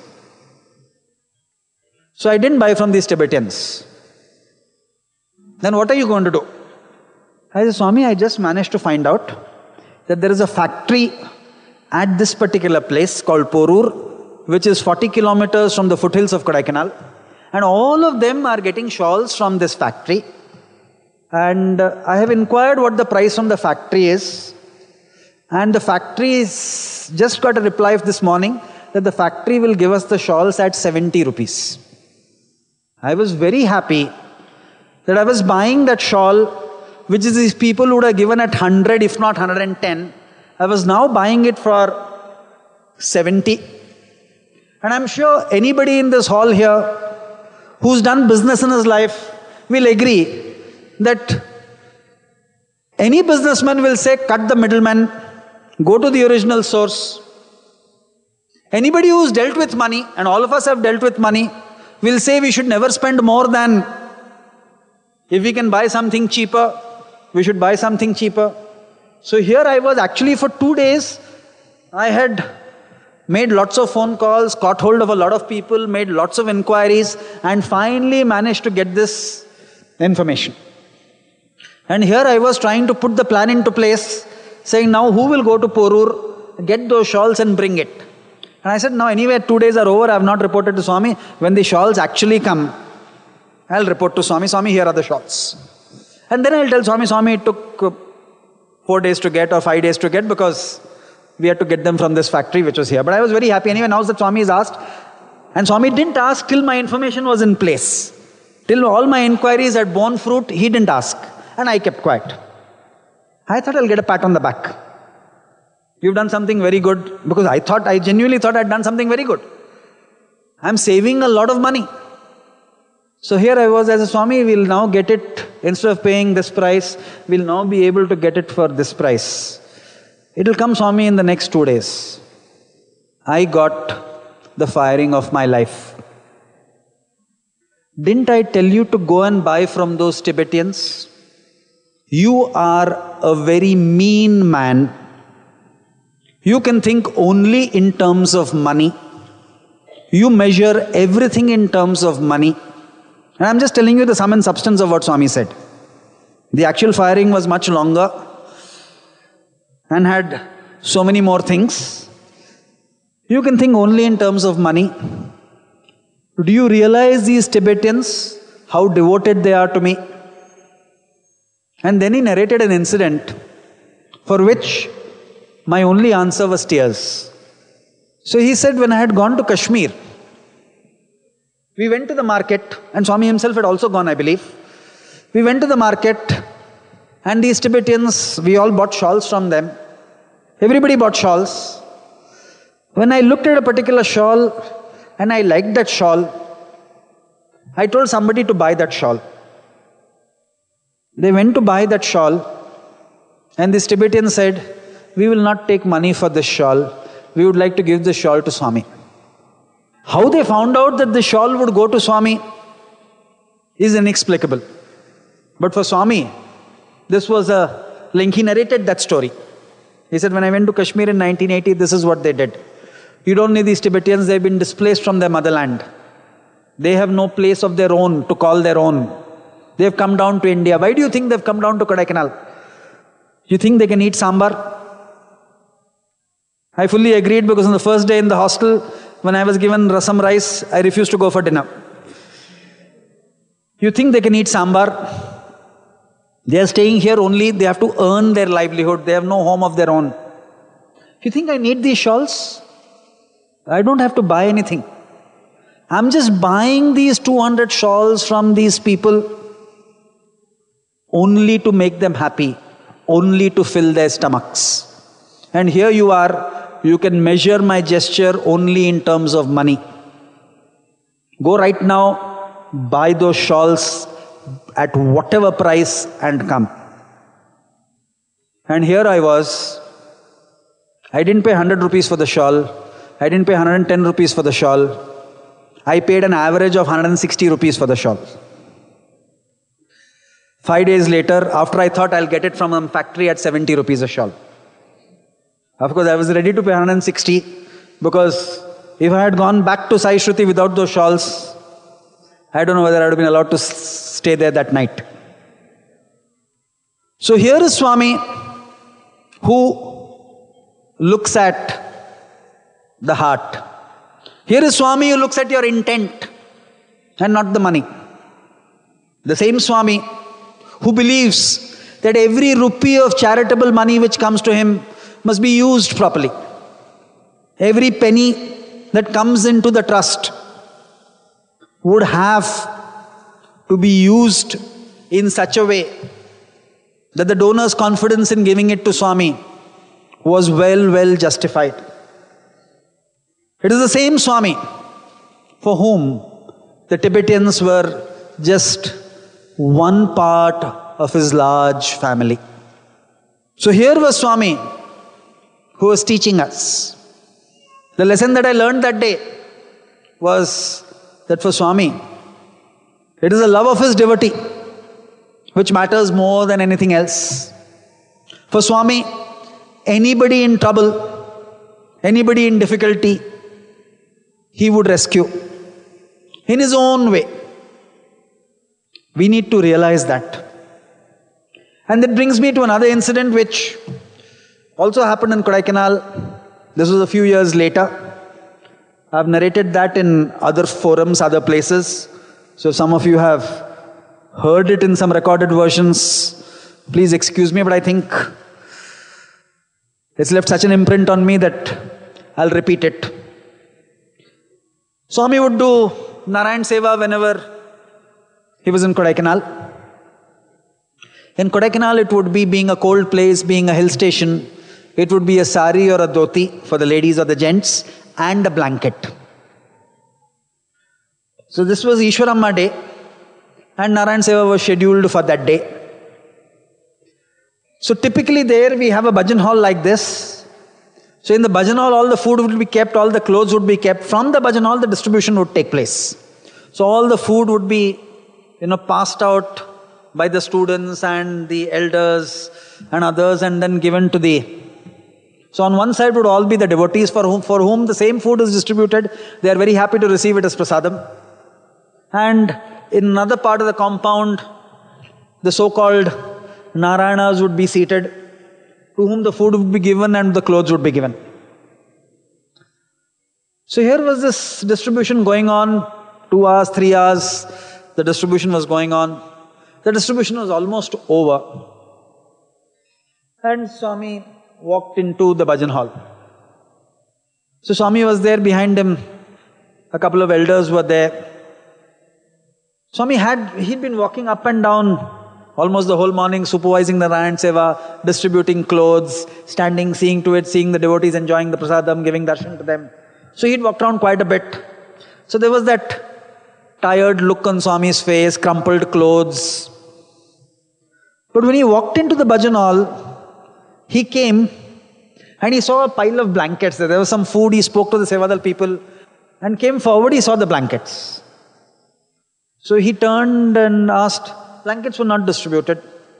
S2: So I didn't buy from these Tibetans. Then what are you going to do? I said, Swami, I just managed to find out that there is a factory at this particular place called Porur, which is 40 kilometers from the foothills of Kodaikanal. And all of them are getting shawls from this factory. And I have inquired what the price from the factory is. And the factory just got a reply this morning that the factory will give us the shawls at 70 rupees. I was very happy that I was buying that shawl, which is these people who would have given at 100, if not 110. I was now buying it for 70. And I'm sure anybody in this hall here who's done business in his life will agree that any businessman will say, cut the middleman, go to the original source. Anybody who's dealt with money, and all of us have dealt with money, will say we should never spend more than, if we can buy something cheaper, we should buy something cheaper. So here I was actually for 2 days, I had made lots of phone calls, caught hold of a lot of people, made lots of inquiries, and finally managed to get this information. And here I was trying to put the plan into place, saying now who will go to Porur, get those shawls and bring it. And I said, now anyway 2 days are over, I have not reported to Swami. When the shawls actually come, I'll report to Swami, Swami, here are the shawls. And then I'll tell Swami, Swami, it took 4 days to get or 5 days to get because we had to get them from this factory which was here. But I was very happy anyway, now that Swami is asked. And Swami didn't ask till my information was in place. Till all my inquiries had borne fruit, he didn't ask. And I kept quiet. I thought I'll get a pat on the back. You've done something very good, because I genuinely thought I'd done something very good. I'm saving a lot of money. So here I was as a Swami, we'll now get it, instead of paying this price, we'll now be able to get it for this price. It'll come, Swami, in the next 2 days. I got the firing of my life. Didn't I tell you to go and buy from those Tibetans? You are a very mean man. You can think only in terms of money. You measure everything in terms of money. And I'm just telling you the sum and substance of what Swami said. The actual firing was much longer and had so many more things. You can think only in terms of money. Do you realize these Tibetans, how devoted they are to me? And then he narrated an incident for which my only answer was tears. So he said, when I had gone to Kashmir, we went to the market, and Swami himself had also gone, I believe. We went to the market, and these Tibetans, we all bought shawls from them. Everybody bought shawls. When I looked at a particular shawl, and I liked that shawl, I told somebody to buy that shawl. They went to buy that shawl, and this Tibetan said, we will not take money for this shawl. We would like to give this shawl to Swami. How they found out that the shawl would go to Swami is inexplicable. But for Swami, this was a link. He narrated that story. He said, when I went to Kashmir in 1980, this is what they did. You don't need these Tibetans, they've been displaced from their motherland. They have no place of their own to call their own. They've come down to India. Why do you think they've come down to Kodaikanal? You think they can eat sambar? I fully agreed, because on the first day in the hostel, when I was given rasam rice, I refused to go for dinner. You think they can eat sambar? They are staying here only, they have to earn their livelihood, they have no home of their own. You think I need these shawls? I don't have to buy anything. I'm just buying these 200 shawls from these people only to make them happy, only to fill their stomachs. And here you are, you can measure my gesture only in terms of money. Go right now, buy those shawls at whatever price and come. And here I was, I didn't pay 100 rupees for the shawl, I didn't pay 110 rupees for the shawl, I paid an average of 160 rupees for the shawl. 5 days later, after I thought I'll get it from a factory at 70 rupees a shawl. Of course, I was ready to pay 160, because if I had gone back to Sai Shruti without those shawls, I don't know whether I would have been allowed to stay there that night. So here is Swami, who looks at the heart. Here is Swami who looks at your intent and not the money. The same Swami who believes that every rupee of charitable money which comes to him must be used properly. Every penny that comes into the trust would have to be used in such a way that the donor's confidence in giving it to Swami was well justified. It is the same Swami for whom the Tibetans were just one part of his large family. So here was Swami who was teaching us. The lesson that I learned that day was that for Swami, it is the love of his devotee which matters more than anything else. For Swami, anybody in trouble, anybody in difficulty, he would rescue in his own way. We need to realize that. And that brings me to another incident which also happened in Kodaikanal. This was a few years later. I've narrated that in other forums, other places. So some of you have heard it in some recorded versions. Please excuse me, but I think it's left such an imprint on me that I'll repeat it. Swami would do Narayan Seva whenever he was in Kodaikanal. In Kodaikanal, it would be, being a cold place, being a hill station, it would be a sari or a dhoti for the ladies or the gents and a blanket. So this was Ishwaramma day and Narayan Seva was scheduled for that day. So typically there we have a bhajan hall like this. So in the bhajan hall, all the food would be kept, all the clothes would be kept. From the bhajan hall, the distribution would take place. So all the food would be, passed out by the students and the elders and others and then given to the... So on one side would all be the devotees for whom the same food is distributed. They are very happy to receive it as prasadam. And in another part of the compound, the so-called Narayanas would be seated, to whom the food would be given and the clothes would be given. So here was this distribution going on, 2 hours, 3 hours, the distribution was going on. The distribution was almost over. And Swami walked into the bhajan hall. So Swami was there, behind him a couple of elders were there. Swami he'd been walking up and down almost the whole morning, supervising the Narayan Seva, distributing clothes, standing, seeing to it, seeing the devotees enjoying the prasadam, giving darshan to them. So he'd walked around quite a bit. So there was that tired look on Swami's face, crumpled clothes. But when he walked into the bhajan hall, he came and he saw a pile of blankets there. There was some food, he spoke to the Sevadal people and came forward, he saw the blankets. So he turned and asked, blankets were not distributed.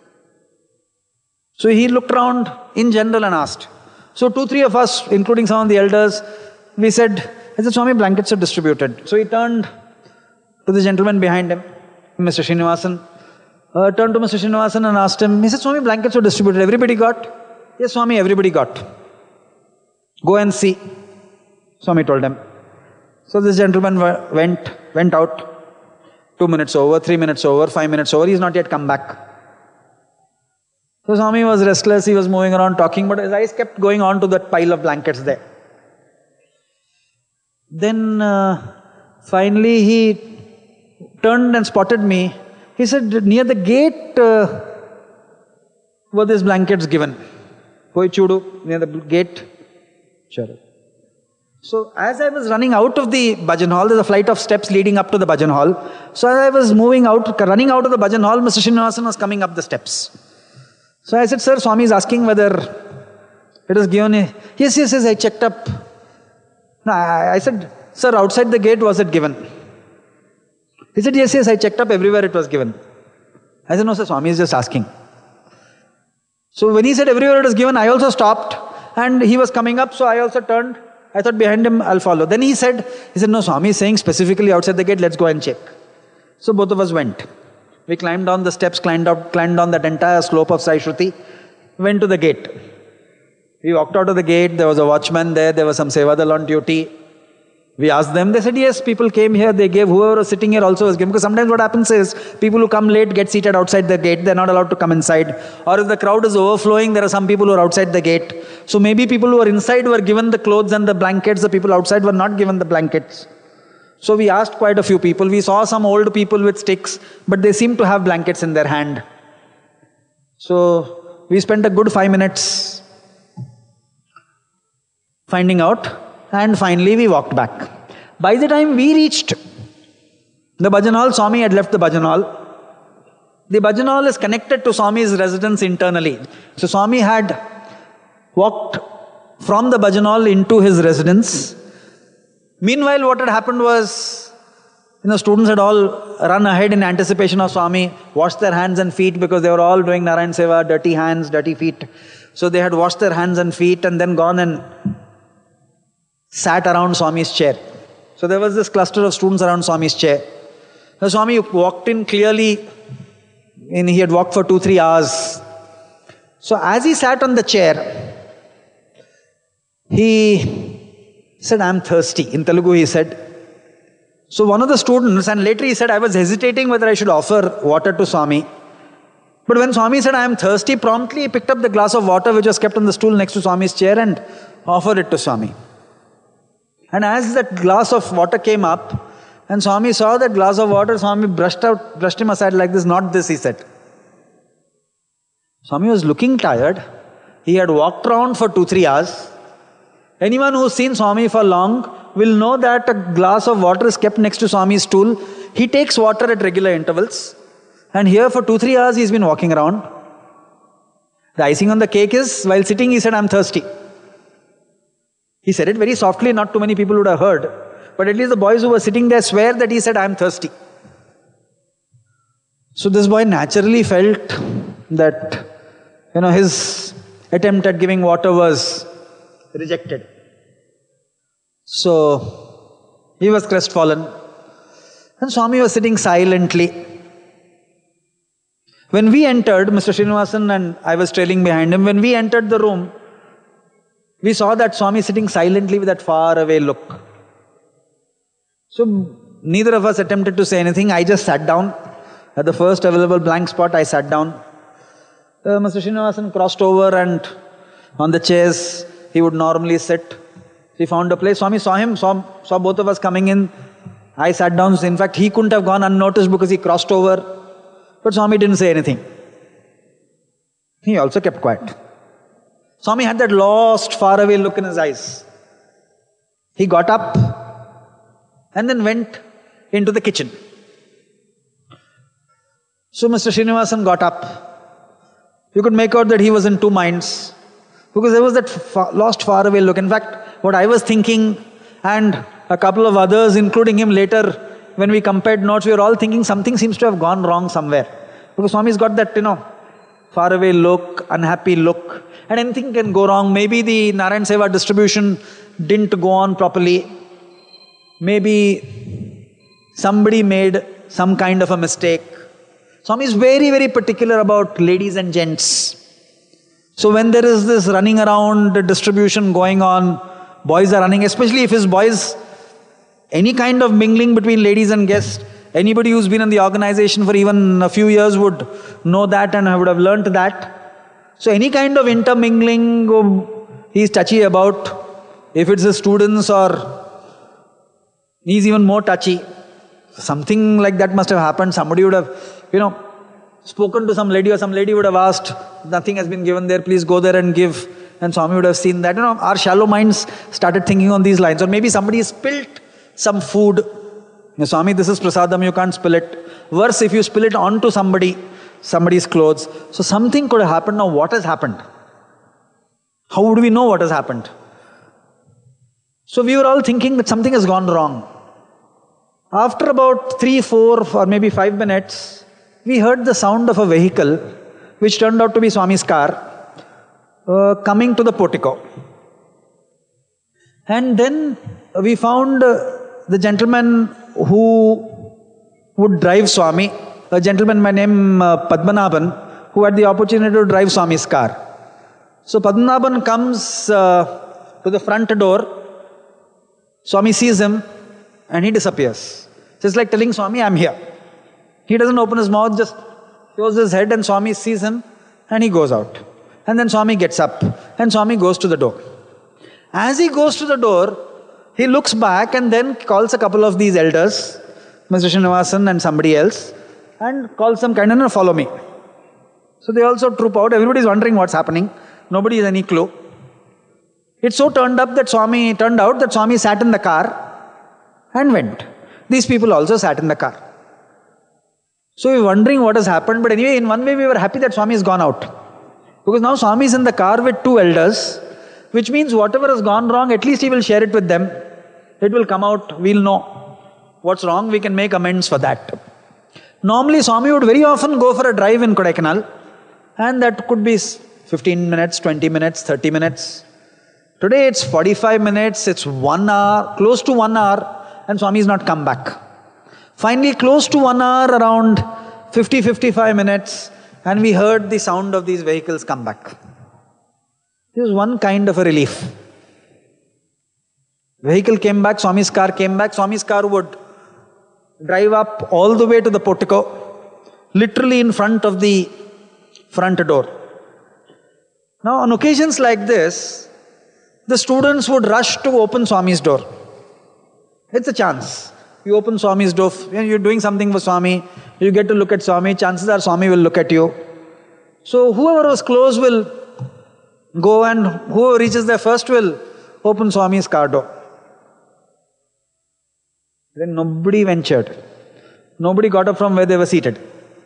S2: So he looked around in general and asked. So 2-3 of us, including some of the elders, we said, Swami, blankets are distributed. So he turned to the gentleman behind him, Mr. Srinivasan, turned to Mr. Srinivasan and asked him, he said, Swami, blankets were distributed. Everybody got? Yes, Swami, everybody got. Go and see. Swami told him. So this gentleman went out. 2 minutes over, 3 minutes over, 5 minutes over, he's not yet come back. So Swami was restless, he was moving around talking, but his eyes kept going on to that pile of blankets there. Then finally he turned and spotted me. He said, near the gate were these blankets given. Koi chudu, near the gate. Sure. So as I was running out of the bhajan hall, there's a flight of steps leading up to the bhajan hall. So as I was running out of the bhajan hall, Mr. Srinivasan was coming up the steps. So I said, sir, Swami is asking whether it is given. Yes, I checked up. No, I said, sir, outside the gate was it given? He said, yes, I checked up, everywhere it was given. I said, no, sir, Swami is just asking. So when he said everywhere it was given, I also stopped and he was coming up, so I also turned. I thought behind him I'll follow. Then he said, no, Swami is saying specifically outside the gate, let's go and check. So both of us went. We climbed down the steps, climbed down that entire slope of Sai Shruti, went to the gate. We walked out of the gate, there was a watchman there was some Sevadal on duty. We asked them, they said, yes, people came here, they gave, whoever was sitting here also was given. Because sometimes what happens is, people who come late get seated outside the gate, they're not allowed to come inside. Or if the crowd is overflowing, there are some people who are outside the gate. So maybe people who are inside were given the clothes and the blankets, the people outside were not given the blankets. So we asked quite a few people. We saw some old people with sticks, but they seemed to have blankets in their hand. So we spent a good 5 minutes finding out, and finally we walked back. By the time we reached the bhajan hall, Swami had left the bhajan hall. The bhajan hall is connected to Swami's residence internally. So Swami had walked from the bhajan hall into his residence. Meanwhile, what had happened was, students had all run ahead in anticipation of Swami, washed their hands and feet because they were all doing Narayan Seva, dirty hands, dirty feet. So they had washed their hands and feet and then gone and sat around Swami's chair. So there was this cluster of students around Swami's chair. Now Swami walked in clearly, and he had walked for 2-3 hours. So as he sat on the chair, he said, "I am thirsty." In Telugu he said. So one of the students, and later he said, "I was hesitating whether I should offer water to Swami." But when Swami said, "I am thirsty," promptly he picked up the glass of water which was kept on the stool next to Swami's chair and offered it to Swami. And as that glass of water came up, and Swami saw that glass of water, Swami brushed him aside like this. "Not this," he said. Swami was looking tired. He had walked around for 2-3 hours. Anyone who's seen Swami for long will know that a glass of water is kept next to Swami's stool. He takes water at regular intervals. And here for 2-3 hours he's been walking around. The icing on the cake is, while sitting he said, "I'm thirsty." He said it very softly, not too many people would have heard. But at least the boys who were sitting there swear that he said, "I'm thirsty." So this boy naturally felt that, his attempt at giving water was rejected. So he was crestfallen. And Swami was sitting silently. When we entered, Mr. Srinivasan and I was trailing behind him, when we entered the room, we saw that Swami sitting silently with that far away look. So neither of us attempted to say anything. I just sat down. At the first available blank spot, I sat down. Mr. Srinivasan crossed over and on the chairs he would normally sit. He found a place. Swami saw him, saw both of us coming in. I sat down. In fact, he couldn't have gone unnoticed because he crossed over. But Swami didn't say anything. He also kept quiet. Swami had that lost, faraway look in his eyes. He got up and then went into the kitchen. So Mr. Srinivasan got up. You could make out that he was in two minds, because there was that lost, faraway look. In fact, what I was thinking, and a couple of others, including him later, when we compared notes, we were all thinking something seems to have gone wrong somewhere. Because Swami's got that, faraway look, unhappy look, and anything can go wrong. Maybe the Narayan Seva distribution didn't go on properly. Maybe somebody made some kind of a mistake. Swami is very, very particular about ladies and gents. So when there is this running around distribution going on, boys are running, especially if his boys, any kind of mingling between ladies and guests, anybody who's been in the organization for even a few years would know that and would have learnt that. So any kind of intermingling, he's touchy about. If it's his students, or he's even more touchy. Something like that must have happened. Somebody would have, spoken to some lady, or some lady would have asked, "Nothing has been given there, please go there and give." And Swami would have seen that. Our shallow minds started thinking on these lines. Or maybe somebody spilt some food. "Swami, this is prasadam, you can't spill it." Worse, if you spill it onto somebody's clothes. So something could have happened. Now what has happened? How would we know what has happened? So we were all thinking that something has gone wrong. After about 3, 4 or maybe 5 minutes, we heard the sound of a vehicle, which turned out to be Swami's car, coming to the portico. And then we found the gentleman who would drive Swami, a gentleman by name Padmanabhan, who had the opportunity to drive Swami's car. So Padmanabhan comes to the front door. Swami sees him and he disappears. So it's like telling Swami, "I'm here." He doesn't open his mouth, just shows his head, and Swami sees him and he goes out. And then Swami gets up and Swami goes to the door. As he goes to the door, he looks back and then calls a couple of these elders, Mr. Srinivasan and somebody else, and calls them kind of, "Follow me." So they also troop out. Everybody is wondering what's happening. Nobody has any clue. It so turned out that Swami sat in the car and went. These people also sat in the car. So we were wondering what has happened, but anyway, in one way we were happy that Swami has gone out. Because now Swami is in the car with two elders, which means whatever has gone wrong, at least he will share it with them. It will come out, we'll know what's wrong, we can make amends for that. Normally Swami would very often go for a drive in Kodaikanal, and that could be 15 minutes, 20 minutes, 30 minutes. Today it's 45 minutes, it's 1 hour, close to 1 hour, and Swami has not come back. Finally, close to 1 hour, around 50-55 minutes, and we heard the sound of these vehicles come back. It was one kind of a relief. Vehicle came back, Swami's car came back. Swami's car would drive up all the way to the portico, literally in front of the front door. Now, on occasions like this, the students would rush to open Swami's door. It's a chance. You open Swami's door, you're doing something for Swami, you get to look at Swami, chances are Swami will look at you. So whoever was close will go, and whoever reaches there first will open Swami's car door. Then nobody ventured. Nobody got up from where they were seated.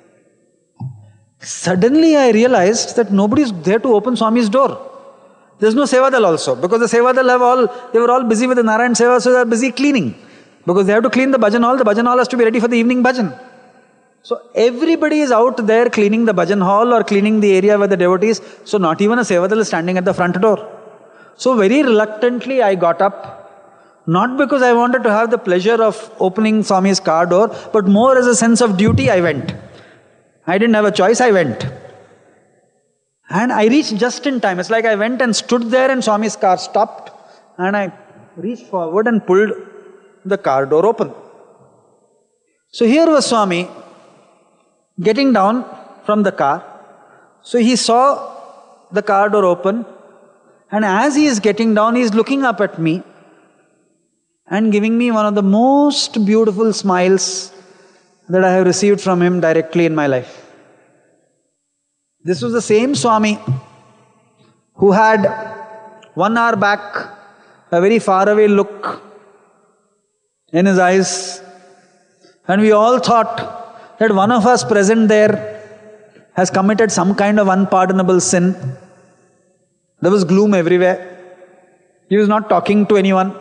S2: Suddenly I realized that nobody is there to open Swami's door. There's no Sevadal also, because the Sevadal they were all busy with the Narayan Seva, so they are busy cleaning. Because they have to clean the bhajan hall has to be ready for the evening bhajan. So everybody is out there cleaning the bhajan hall or cleaning the area where the devotees, so not even a Sevadal is standing at the front door. So very reluctantly I got up, not because I wanted to have the pleasure of opening Swami's car door, but more as a sense of duty I went. I didn't have a choice, I went. And I reached just in time. It's like I went and stood there and Swami's car stopped, and I reached forward and pulled the car door open. So here was Swami getting down from the car. So he saw the car door open, and as he is getting down, he is looking up at me and giving me one of the most beautiful smiles that I have received from him directly in my life. This was the same Swami who had 1 hour back a very faraway look in his eyes, and we all thought that one of us present there has committed some kind of unpardonable sin. There was gloom everywhere. He was not talking to anyone.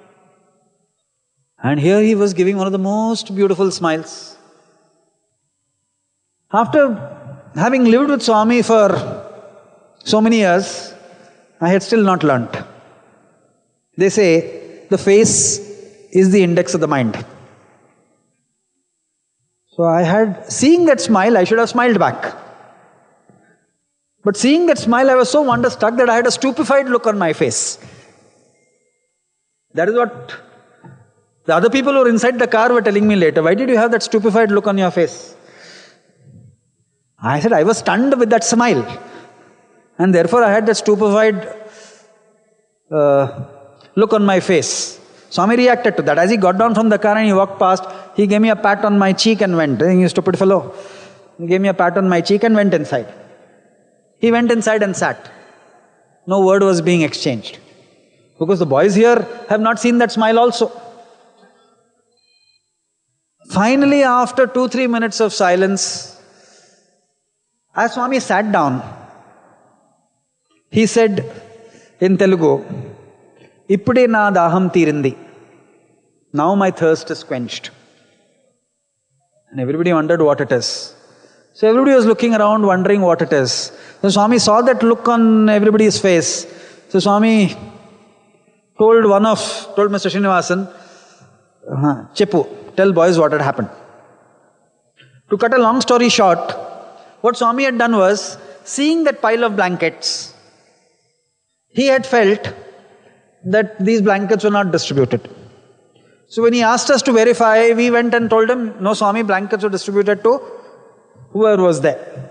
S2: And here he was giving one of the most beautiful smiles. After having lived with Swami for so many years, I had still not learnt. They say the face is the index of the mind. So seeing that smile, I should have smiled back. But seeing that smile, I was so wonderstruck that I had a stupefied look on my face. That is what the other people who were inside the car were telling me later. Why did you have that stupefied look on your face? I said, I was stunned with that smile. And therefore I had that stupefied look on my face. Swami reacted to that. As he got down from the car and he walked past, he gave me a pat on my cheek and went. You stupid fellow. He gave me a pat on my cheek and went inside. He went inside and sat. No word was being exchanged. Because the boys here have not seen that smile also. Finally, after 2-3 minutes of silence, as Swami sat down, he said in Telugu, "Ippude na daham tirindi." Now my thirst is quenched. And everybody wondered what it is. So everybody was looking around wondering what it is. So Swami saw that look on everybody's face. So Swami told Mr. Srinivasan, Cheppu, tell boys what had happened. To cut a long story short, what Swami had done was, seeing that pile of blankets, he had felt that these blankets were not distributed. So when he asked us to verify, we went and told him, no Swami, blankets were distributed to whoever was there.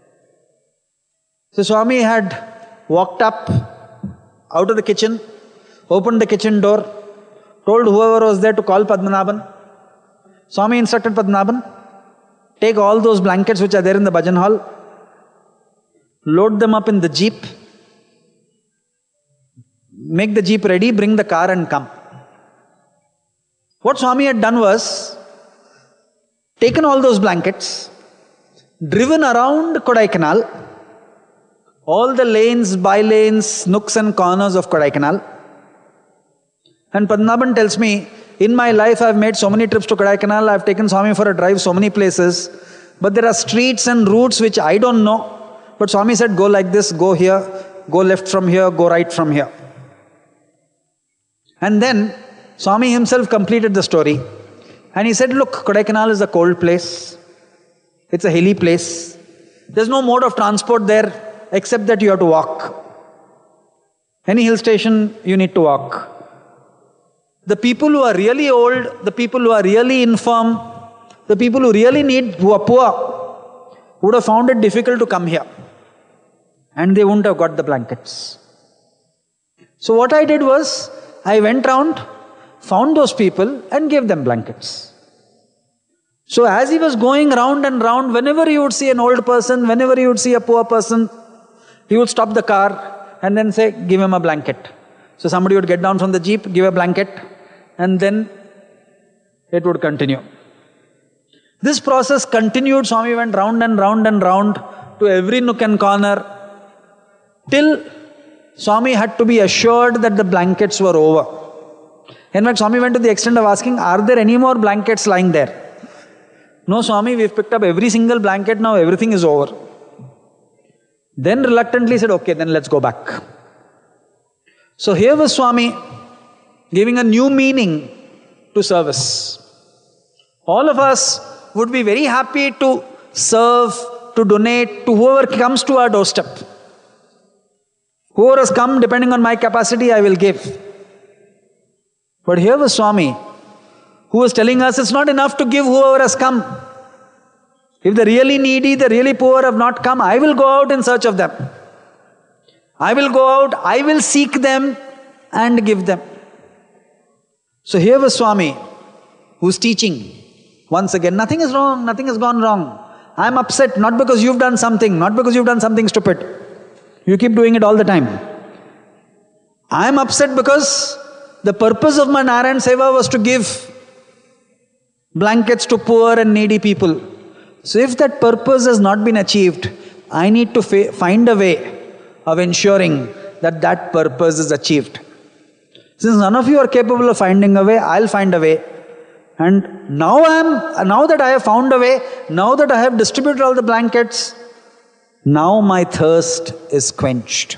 S2: So Swami had walked up out of the kitchen, opened the kitchen door, told whoever was there to call Padmanabhan. Swami instructed Padmanabhan, take all those blankets which are there in the bhajan hall, load them up in the jeep, make the jeep ready, bring the car and come. What Swami had done was, taken all those blankets, driven around Kodaikanal, all the lanes, by-lanes, nooks and corners of Kodaikanal. And Padmanabhan tells me, in my life I've made so many trips to Kodaikanal, I've taken Swami for a drive so many places, but there are streets and routes which I don't know. But Swami said, go like this, go here, go left from here, go right from here. And then Swami himself completed the story. And he said, look, Kodaikanal is a cold place. It's a hilly place. There's no mode of transport there except that you have to walk. Any hill station, you need to walk. The people who are really old, the people who are really infirm, the people who really need, who are poor, would have found it difficult to come here. And they wouldn't have got the blankets. So what I did was, I went round, found those people and gave them blankets. So as he was going round and round, whenever he would see an old person, whenever he would see a poor person, he would stop the car and then say, give him a blanket. So somebody would get down from the jeep, give a blanket, and then it would continue. This process continued. Swami went round and round and round to every nook and corner, till Swami had to be assured that the blankets were over. In fact, Swami went to the extent of asking, are there any more blankets lying there? No, Swami, we've picked up every single blanket, now everything is over. Then reluctantly said, okay, then let's go back. So here was Swami giving a new meaning to service. All of us would be very happy to serve, to donate to whoever comes to our doorstep. Whoever has come, depending on my capacity, I will give. But here was Swami, who was telling us it's not enough to give whoever has come. If the really needy, the really poor have not come, I will go out in search of them. I will go out, I will seek them and give them. So here was Swami, who's teaching. Once again, nothing is wrong, nothing has gone wrong. I am upset not because you've done something, not because you've done something stupid. You keep doing it all the time. I am upset because the purpose of my Narayan Seva was to give blankets to poor and needy people. So if that purpose has not been achieved, I need to find a way of ensuring that that purpose is achieved. Since none of you are capable of finding a way, I'll find a way. And now that I have found a way, now that I have distributed all the blankets, now my thirst is quenched.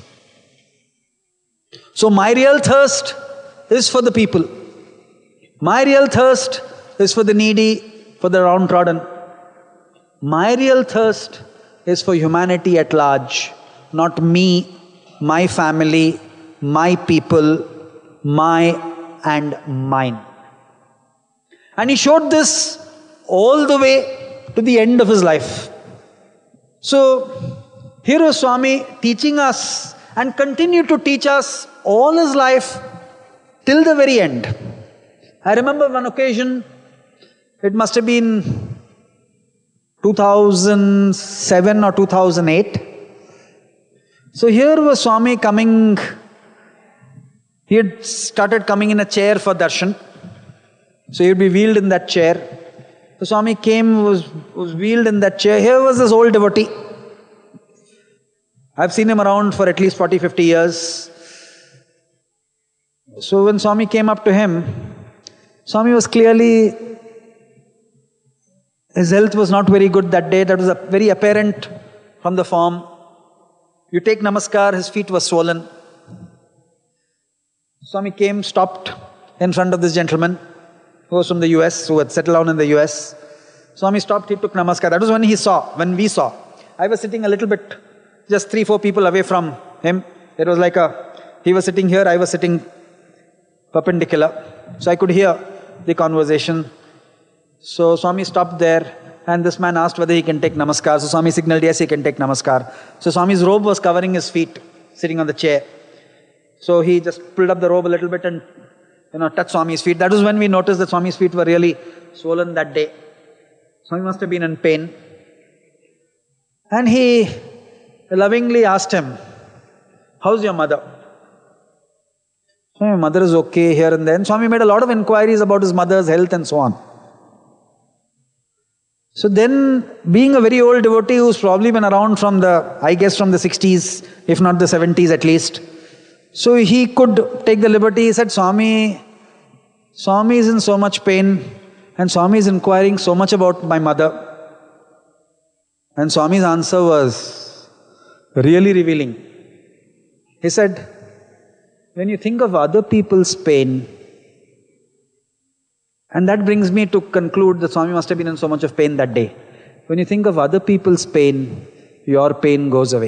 S2: So my real thirst is for the people. My real thirst is for the needy, for the downtrodden. My real thirst is for humanity at large, not me, my family, my people, my and mine. And he showed this all the way to the end of his life. So, here was Swami teaching us and continued to teach us all his life till the very end. I remember one occasion, it must have been 2007 or 2008. So here was Swami coming, he had started coming in a chair for darshan. So he would be wheeled in that chair. So Swami came, was wheeled in that chair. Here was this old devotee. I've seen him around for at least 40, 50 years. So when Swami came up to him, Swami was clearly, his health was not very good that day. That was very apparent from the form. You take namaskar, his feet were swollen. Swami came, stopped in front of this gentleman who was from the US, who had settled down in the US. Swami stopped, he took namaskar. That was when we saw. I was sitting a little bit, just 3-4 people away from him. It was like he was sitting here, I was sitting perpendicular. So I could hear the conversation. So Swami stopped there and this man asked whether he can take namaskar. So Swami signaled, yes, he can take namaskar. So Swami's robe was covering his feet, sitting on the chair. So he just pulled up the robe a little bit and touched Swami's feet. That was when we noticed that Swami's feet were really swollen that day. Swami must have been in pain. And he lovingly asked him, how's your mother? So my mother is okay here and there. And Swami made a lot of inquiries about his mother's health and so on. So then, being a very old devotee who's probably been around from the 60s, if not the 70s at least, so he could take the liberty. He said, Swami is in so much pain and Swami is inquiring so much about my mother. And Swami's answer was really revealing. He said, when you think of other people's pain, and that brings me to conclude that Swami must have been in so much of pain that day. When you think of other people's pain, your pain goes away.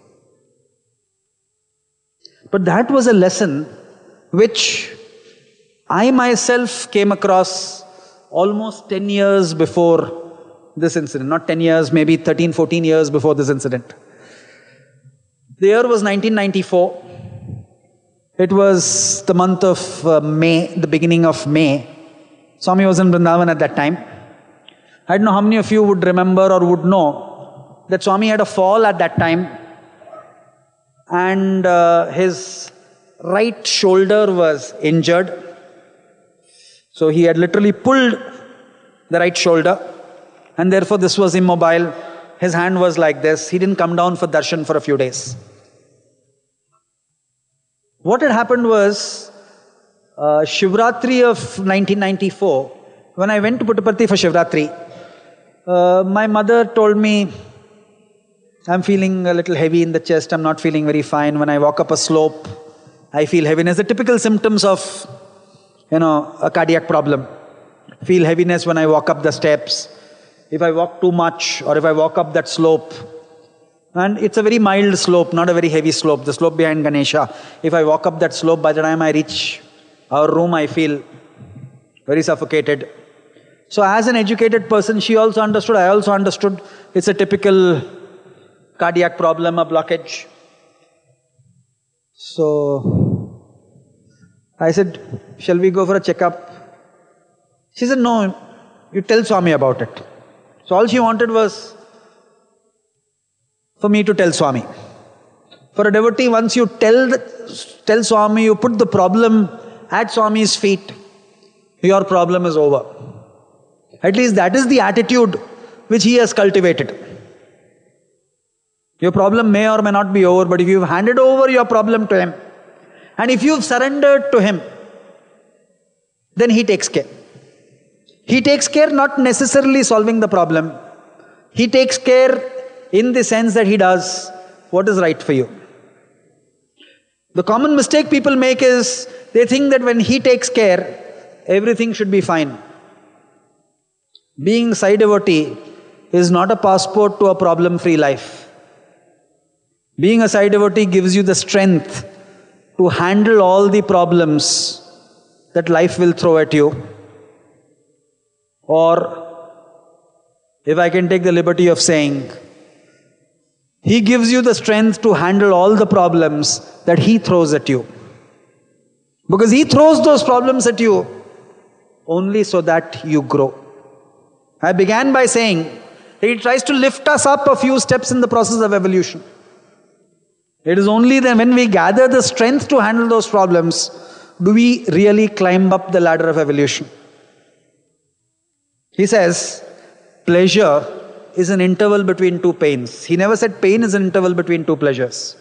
S2: But that was a lesson which I myself came across almost 10 years before this incident. Not 10 years, maybe 13, 14 years before this incident. The year was 1994. It was the month of May, the beginning of May. Swami was in Vrindavan at that time. I don't know how many of you would remember or would know that Swami had a fall at that time and his right shoulder was injured. So he had literally pulled the right shoulder and therefore this was immobile. His hand was like this. He didn't come down for darshan for a few days. What had happened was, Shivratri of 1994, when I went to Puttaparthi for Shivratri, my mother told me, I'm feeling a little heavy in the chest, I'm not feeling very fine. When I walk up a slope, I feel heaviness. The typical symptoms of, a cardiac problem. Feel heaviness when I walk up the steps. If I walk too much or if I walk up that slope, and it's a very mild slope, not a very heavy slope, the slope behind Ganesha. If I walk up that slope, by the time I reach our room, I feel very suffocated. So as an educated person, she also understood, I also understood, it's a typical cardiac problem, a blockage. So I said, shall we go for a checkup? She said, no, you tell Swami about it. So all she wanted was for me to tell Swami. For a devotee, once you tell Swami, you put the problem at Swami's feet, your problem is over. At least that is the attitude which he has cultivated. Your problem may or may not be over, but if you've handed over your problem to him, and if you've surrendered to him, then he takes care. He takes care not necessarily solving the problem. He takes care in the sense that he does what is right for you. The common mistake people make is, they think that when he takes care, everything should be fine. Being Sai devotee is not a passport to a problem-free life. Being a Sai devotee gives you the strength to handle all the problems that life will throw at you. Or, if I can take the liberty of saying, he gives you the strength to handle all the problems that he throws at you. Because he throws those problems at you only so that you grow. I began by saying that he tries to lift us up a few steps in the process of evolution. It is only then when we gather the strength to handle those problems do we really climb up the ladder of evolution. He says, pleasure is an interval between two pains. He never said pain is an interval between two pleasures.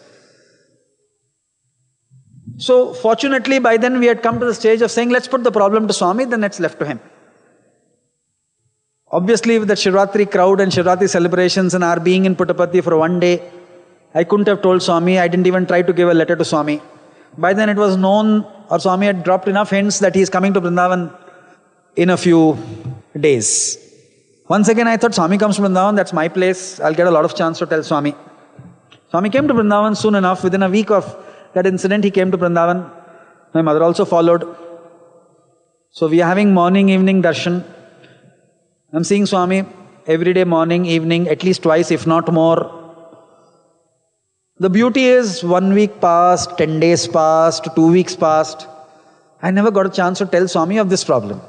S2: So fortunately by then we had come to the stage of saying, let's put the problem to Swami, then it's left to him. Obviously with the Shivratri crowd and Shivratri celebrations and our being in Puttaparthi for one day, I couldn't have told Swami, I didn't even try to give a letter to Swami. By then it was known, or Swami had dropped enough hints that he is coming to Vrindavan in a few days. Once again I thought, Swami comes to Vrindavan, that's my place, I'll get a lot of chance to tell Swami. Swami came to Vrindavan soon enough, within a week of that incident he came to Vrindavan. My mother also followed. So we are having morning, evening darshan. I'm seeing Swami every day, morning, evening, at least twice, if not more. The beauty is 1 week passed, 10 days passed, 2 weeks passed. I never got a chance to tell Swami of this problem.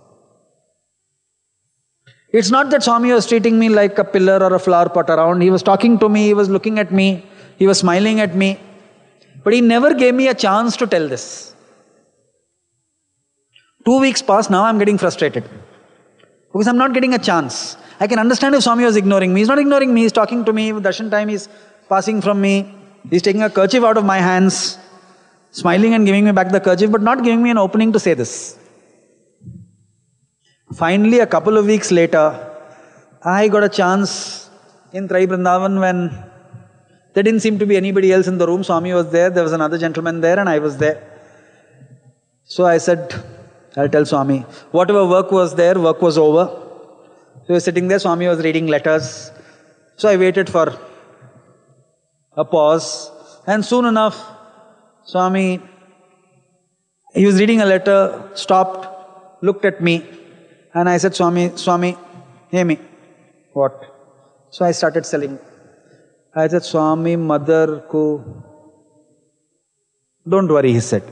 S2: It's not that Swami was treating me like a pillar or a flower pot around. He was talking to me, he was looking at me, he was smiling at me. But he never gave me a chance to tell this. 2 weeks passed, now I'm getting frustrated. Because I'm not getting a chance. I can understand if Swami was ignoring me. He's not ignoring me, he's talking to me. With darshan time, he's passing from me. He's taking a kerchief out of my hands, smiling and giving me back the kerchief, but not giving me an opening to say this. Finally, a couple of weeks later, I got a chance in Trai Vrindavan when there didn't seem to be anybody else in the room. Swami was there, there was another gentleman there, and I was there. So I said, I'll tell Swami. Whatever work was there, work was over. He was sitting there, Swami was reading letters. So I waited for a pause, and soon enough, Swami, he was reading a letter, stopped, looked at me, and I said, Swami, hear me. What? So I started selling. I said, Swami, mother ko. Don't worry, he said.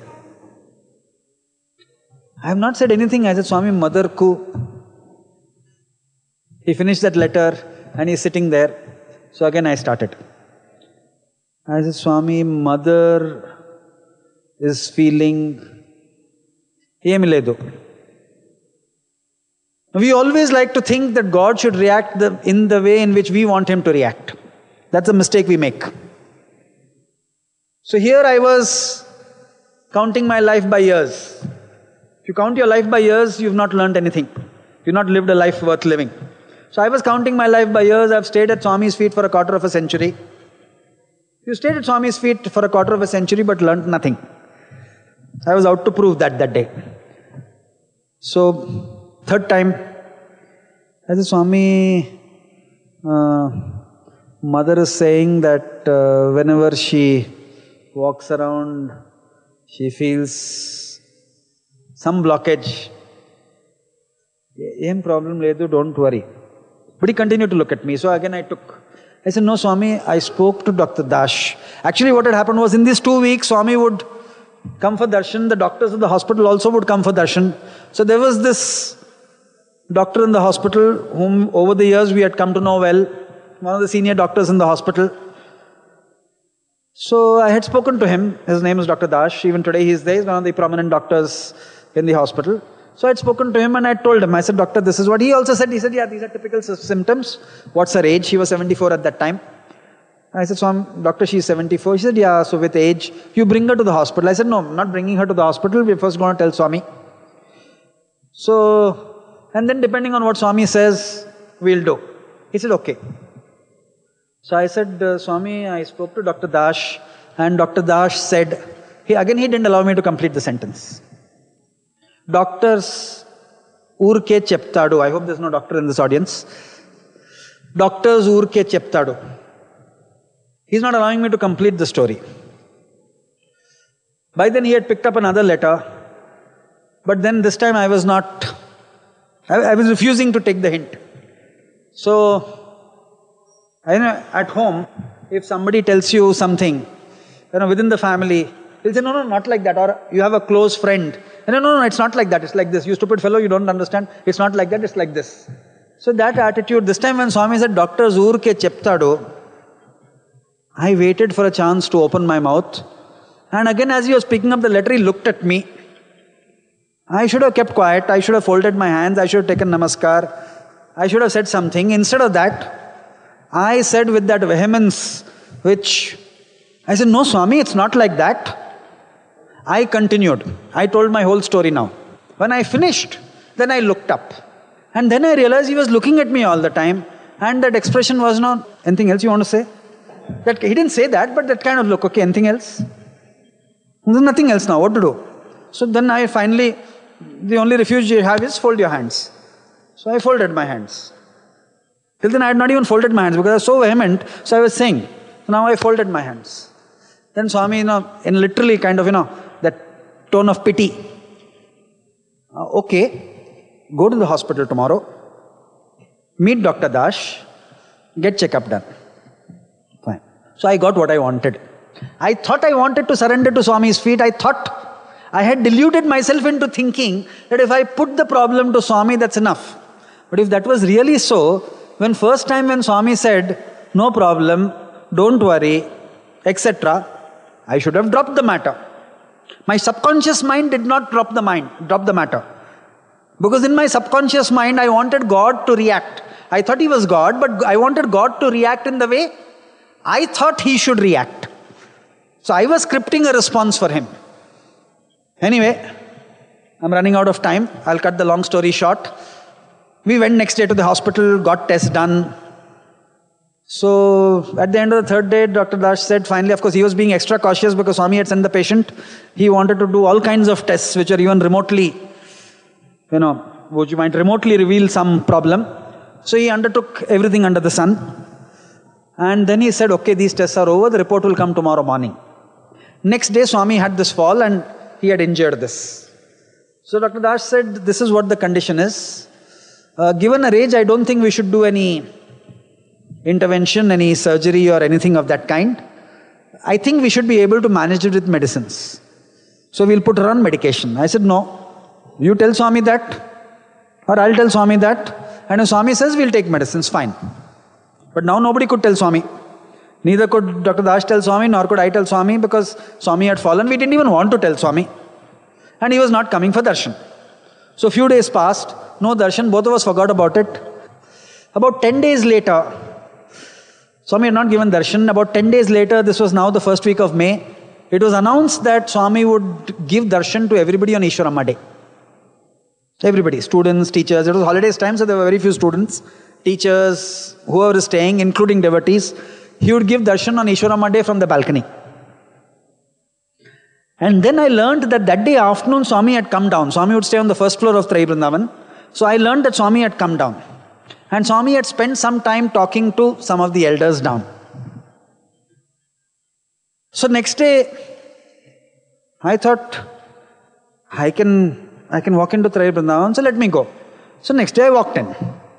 S2: I have not said anything. I said, Swami, mother ko. He finished that letter and he's sitting there. So again I started. I said, Swami, mother is feeling. We always like to think that God should react in the way in which we want Him to react. That's a mistake we make. So here I was counting my life by years. If you count your life by years, you've not learned anything. You've not lived a life worth living. So I was counting my life by years. I've stayed at Swami's feet for a quarter of a century. You stayed at Swami's feet for a quarter of a century but learned nothing. I was out to prove that day. So, third time, I said, Swami, mother is saying that whenever she walks around, she feels some blockage. Em problem ledu, don't worry. But he continued to look at me. So again I said, no Swami, I spoke to Dr. Dash. Actually what had happened was in these 2 weeks, Swami would come for darshan. The doctors of the hospital also would come for darshan. So there was this doctor in the hospital whom over the years we had come to know well. One of the senior doctors in the hospital. So I had spoken to him. His name is Dr. Dash. Even today he is there. He's one of the prominent doctors in the hospital. So I had spoken to him and I told him, I said, Doctor, this is what he also said. He said, yeah, these are typical symptoms. What's her age? She was 74 at that time. I said, so Doctor, she's 74. He said, yeah, so with age, you bring her to the hospital. I said, no, I'm not bringing her to the hospital. We're first going to tell Swami. So, and then depending on what Swami says, we'll do. He said, okay. So I said, Swami, I spoke to Dr. Dash and Dr. Dash said, he didn't allow me to complete the sentence. Doctors Urke Cheptadu. I hope there's no doctor in this audience. Doctors Urke Cheptadu. He's not allowing me to complete the story. By then he had picked up another letter. But then this time I was refusing to take the hint. So, at home, if somebody tells you something, within the family, he'll say, no, not like that. Or you have a close friend. No, it's not like that. It's like this. You stupid fellow, you don't understand. It's not like that, it's like this. So that attitude, this time when Swami said, Dr. Urke Cheptadu, I waited for a chance to open my mouth. And again, as he was picking up the letter, he looked at me. I should have kept quiet. I should have folded my hands. I should have taken namaskar. I should have said something. Instead of that, I said with that vehemence, I said, no Swami, it's not like that. I continued. I told my whole story now. When I finished, then I looked up. And then I realized he was looking at me all the time. And that expression was not, anything else you want to say? He didn't say that, but that kind of look, okay, anything else? There's nothing else now, what to do? So then I finally, the only refuge you have is fold your hands. So I folded my hands. Till then I had not even folded my hands because I was so vehement, so I was saying. So now I folded my hands. Then Swami, in literally kind of, that tone of pity. Okay, go to the hospital tomorrow, meet Dr. Dash, get checkup done. Fine. So I got what I wanted. I thought I wanted to surrender to Swami's feet. I thought I had deluded myself into thinking that if I put the problem to Swami, that's enough. But if that was really so, when Swami said, no problem, don't worry, etc., I should have dropped the matter. My subconscious mind did not drop the matter. Because in my subconscious mind, I wanted God to react. I thought he was God, but I wanted God to react in the way I thought he should react. So I was scripting a response for him. Anyway, I'm running out of time. I'll cut the long story short. We went next day to the hospital, got tests done. So at the end of the third day, Dr. Das said, finally, of course, he was being extra cautious because Swami had sent the patient. He wanted to do all kinds of tests which are even remotely, which you might remotely reveal some problem. So he undertook everything under the sun. And then he said, okay, these tests are over, the report will come tomorrow morning. Next day, Swami had this fall and he had injured this. So Dr. Das said, this is what the condition is. Given a age, I don't think we should do any intervention, any surgery or anything of that kind. I think we should be able to manage it with medicines. So we'll put her on medication. I said, no. You tell Swami that, or I'll tell Swami that. And if Swami says we'll take medicines, fine. But now nobody could tell Swami. Neither could Dr. Das tell Swami, nor could I tell Swami, because Swami had fallen. We didn't even want to tell Swami. And he was not coming for darshan. So a few days passed, no darshan, both of us forgot about it. About 10 days later, Swami had not given darshan. About 10 days later, this was now the first week of May, it was announced that Swami would give darshan to everybody on Ishwaramma Day. Everybody, students, teachers. It was holidays time, so there were very few students, teachers, whoever is staying, including devotees. He would give darshan on Ishwaramma Day from the balcony. And then I learned that that day afternoon Swami had come down. Swami would stay on the first floor of Trai Vrindavan. So I learned that Swami had come down. And Swami had spent some time talking to some of the elders down. So next day, I thought, I can walk into Trai Vrindavan, so let me go. So next day I walked in.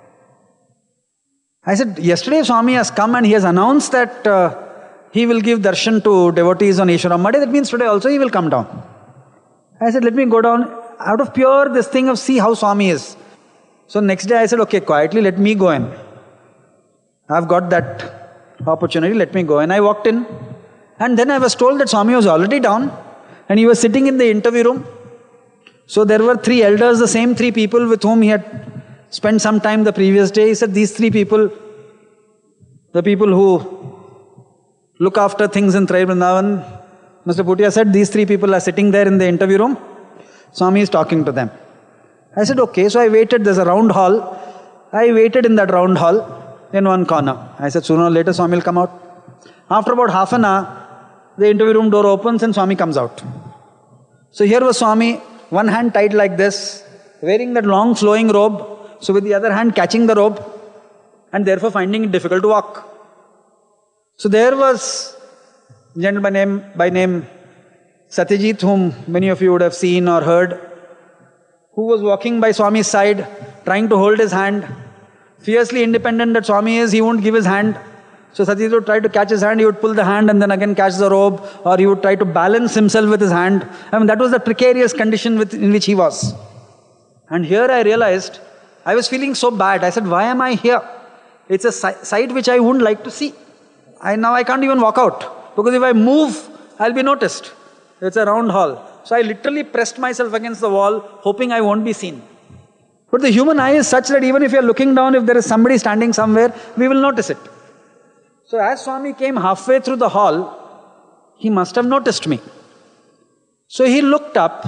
S2: I said, yesterday Swami has come and he has announced that he will give darshan to devotees on Ishwaramma Day. That means today also he will come down. I said, let me go down out of pure this thing of see how Swami is. So next day I said, okay, quietly let me go in. I've got that opportunity, let me go. And I walked in. And then I was told that Swami was already down and he was sitting in the interview room. So there were 3 elders, the same 3 people with whom he had spent some time the previous day. He said, these 3 people, the people who look after things in Trai Vrindavan, Mr. Bhutia said, these 3 people are sitting there in the interview room. Swami is talking to them. I said, okay. So I waited. There's a round hall. I waited in that round hall in one corner. I said, sooner or later Swami will come out. After about half an hour, the interview room door opens and Swami comes out. So here was Swami, one hand tied like this, wearing that long flowing robe. So with the other hand catching the robe and therefore finding it difficult to walk. So there was a gentleman by name Satyajit, whom many of you would have seen or heard, who was walking by Swami's side, trying to hold his hand. Fiercely independent that Swami is, he won't give his hand. So Satyajit would try to catch his hand, he would pull the hand and then again catch the robe, or he would try to balance himself with his hand. I mean, that was the precarious condition in which he was. And here I realized, I was feeling so bad. I said, why am I here? It's a sight which I wouldn't like to see. Now I can't even walk out, because if I move, I'll be noticed. It's a round hall. So I literally pressed myself against the wall, hoping I won't be seen. But the human eye is such that even if you're looking down, if there is somebody standing somewhere, we will notice it. So as Swami came halfway through the hall, he must have noticed me. So he looked up,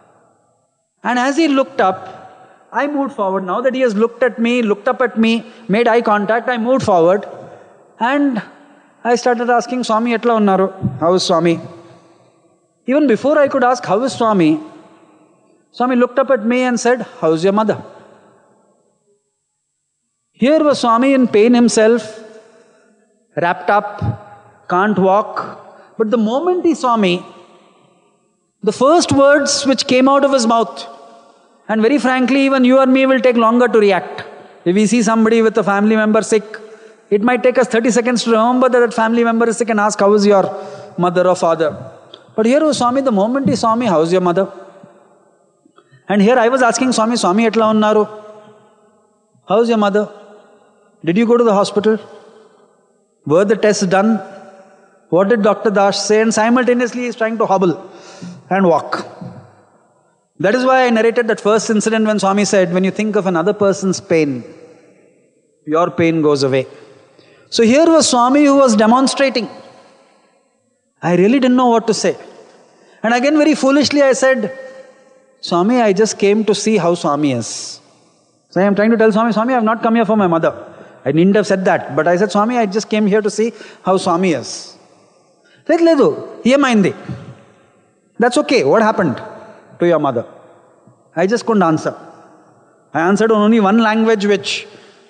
S2: and as he looked up, I moved forward. Now that he has looked up at me, made eye contact, I moved forward, and I started asking Swami, etla unnaru? How is Swami? Even before I could ask, how is Swami? Swami looked up at me and said, how is your mother? Here was Swami in pain himself, wrapped up, can't walk. But the moment he saw me, the first words which came out of his mouth, and very frankly, even you or me will take longer to react. If we see somebody with a family member sick, it might take us 30 seconds to remember that that family member is sick and ask, how is your mother or father? But here was Swami, the moment he saw me, how is your mother? And here I was asking Swami, Swami etla unnaru? How is your mother? Did you go to the hospital? Were the tests done? What did Dr. Das say? And simultaneously he is trying to hobble and walk. That is why I narrated that first incident when Swami said, when you think of another person's pain, your pain goes away. So here was Swami who was demonstrating. I really didn't know what to say. And again very foolishly I said, Swami, I just came to see how Swami is. So I am trying to tell Swami, Swami, I have not come here for my mother. I needn't have said that. But I said, Swami, I just came here to see how Swami is. Let ledu, yemaindi. That's okay. What happened to your mother? I just couldn't answer. I answered in only one language which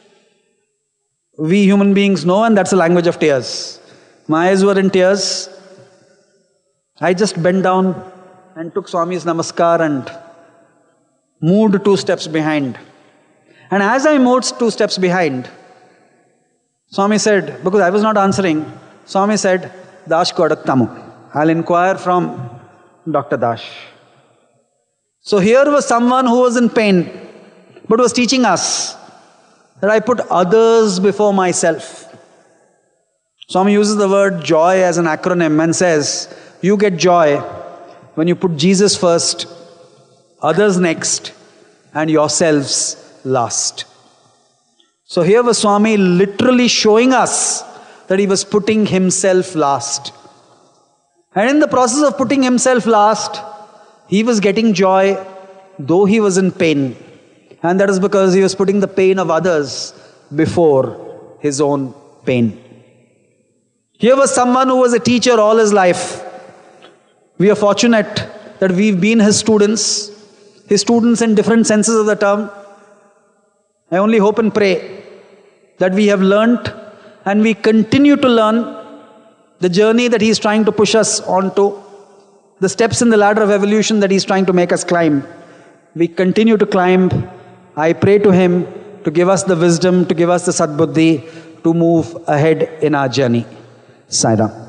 S2: we human beings know, and that's the language of tears. My eyes were in tears. I just bent down and took Swami's namaskar and moved 2 steps behind. And as I moved 2 steps behind, Swami said, because I was not answering, Swami said, Dash ko adaktamu. I'll inquire from Dr. Dash. So here was someone who was in pain, but was teaching us that I put others before myself. Swami uses the word joy as an acronym and says, you get joy when you put Jesus first, others next, and yourselves last. So here was Swami literally showing us that he was putting himself last. And in the process of putting himself last, he was getting joy though he was in pain. And that is because he was putting the pain of others before his own pain. Here was someone who was a teacher all his life. We are fortunate that we've been his students in different senses of the term. I only hope and pray that we have learnt and we continue to learn the journey that he is trying to push us onto, the steps in the ladder of evolution that he is trying to make us climb. We continue to climb. I pray to him to give us the wisdom, to give us the sadbuddhi, to move ahead in our journey. Sai Ram.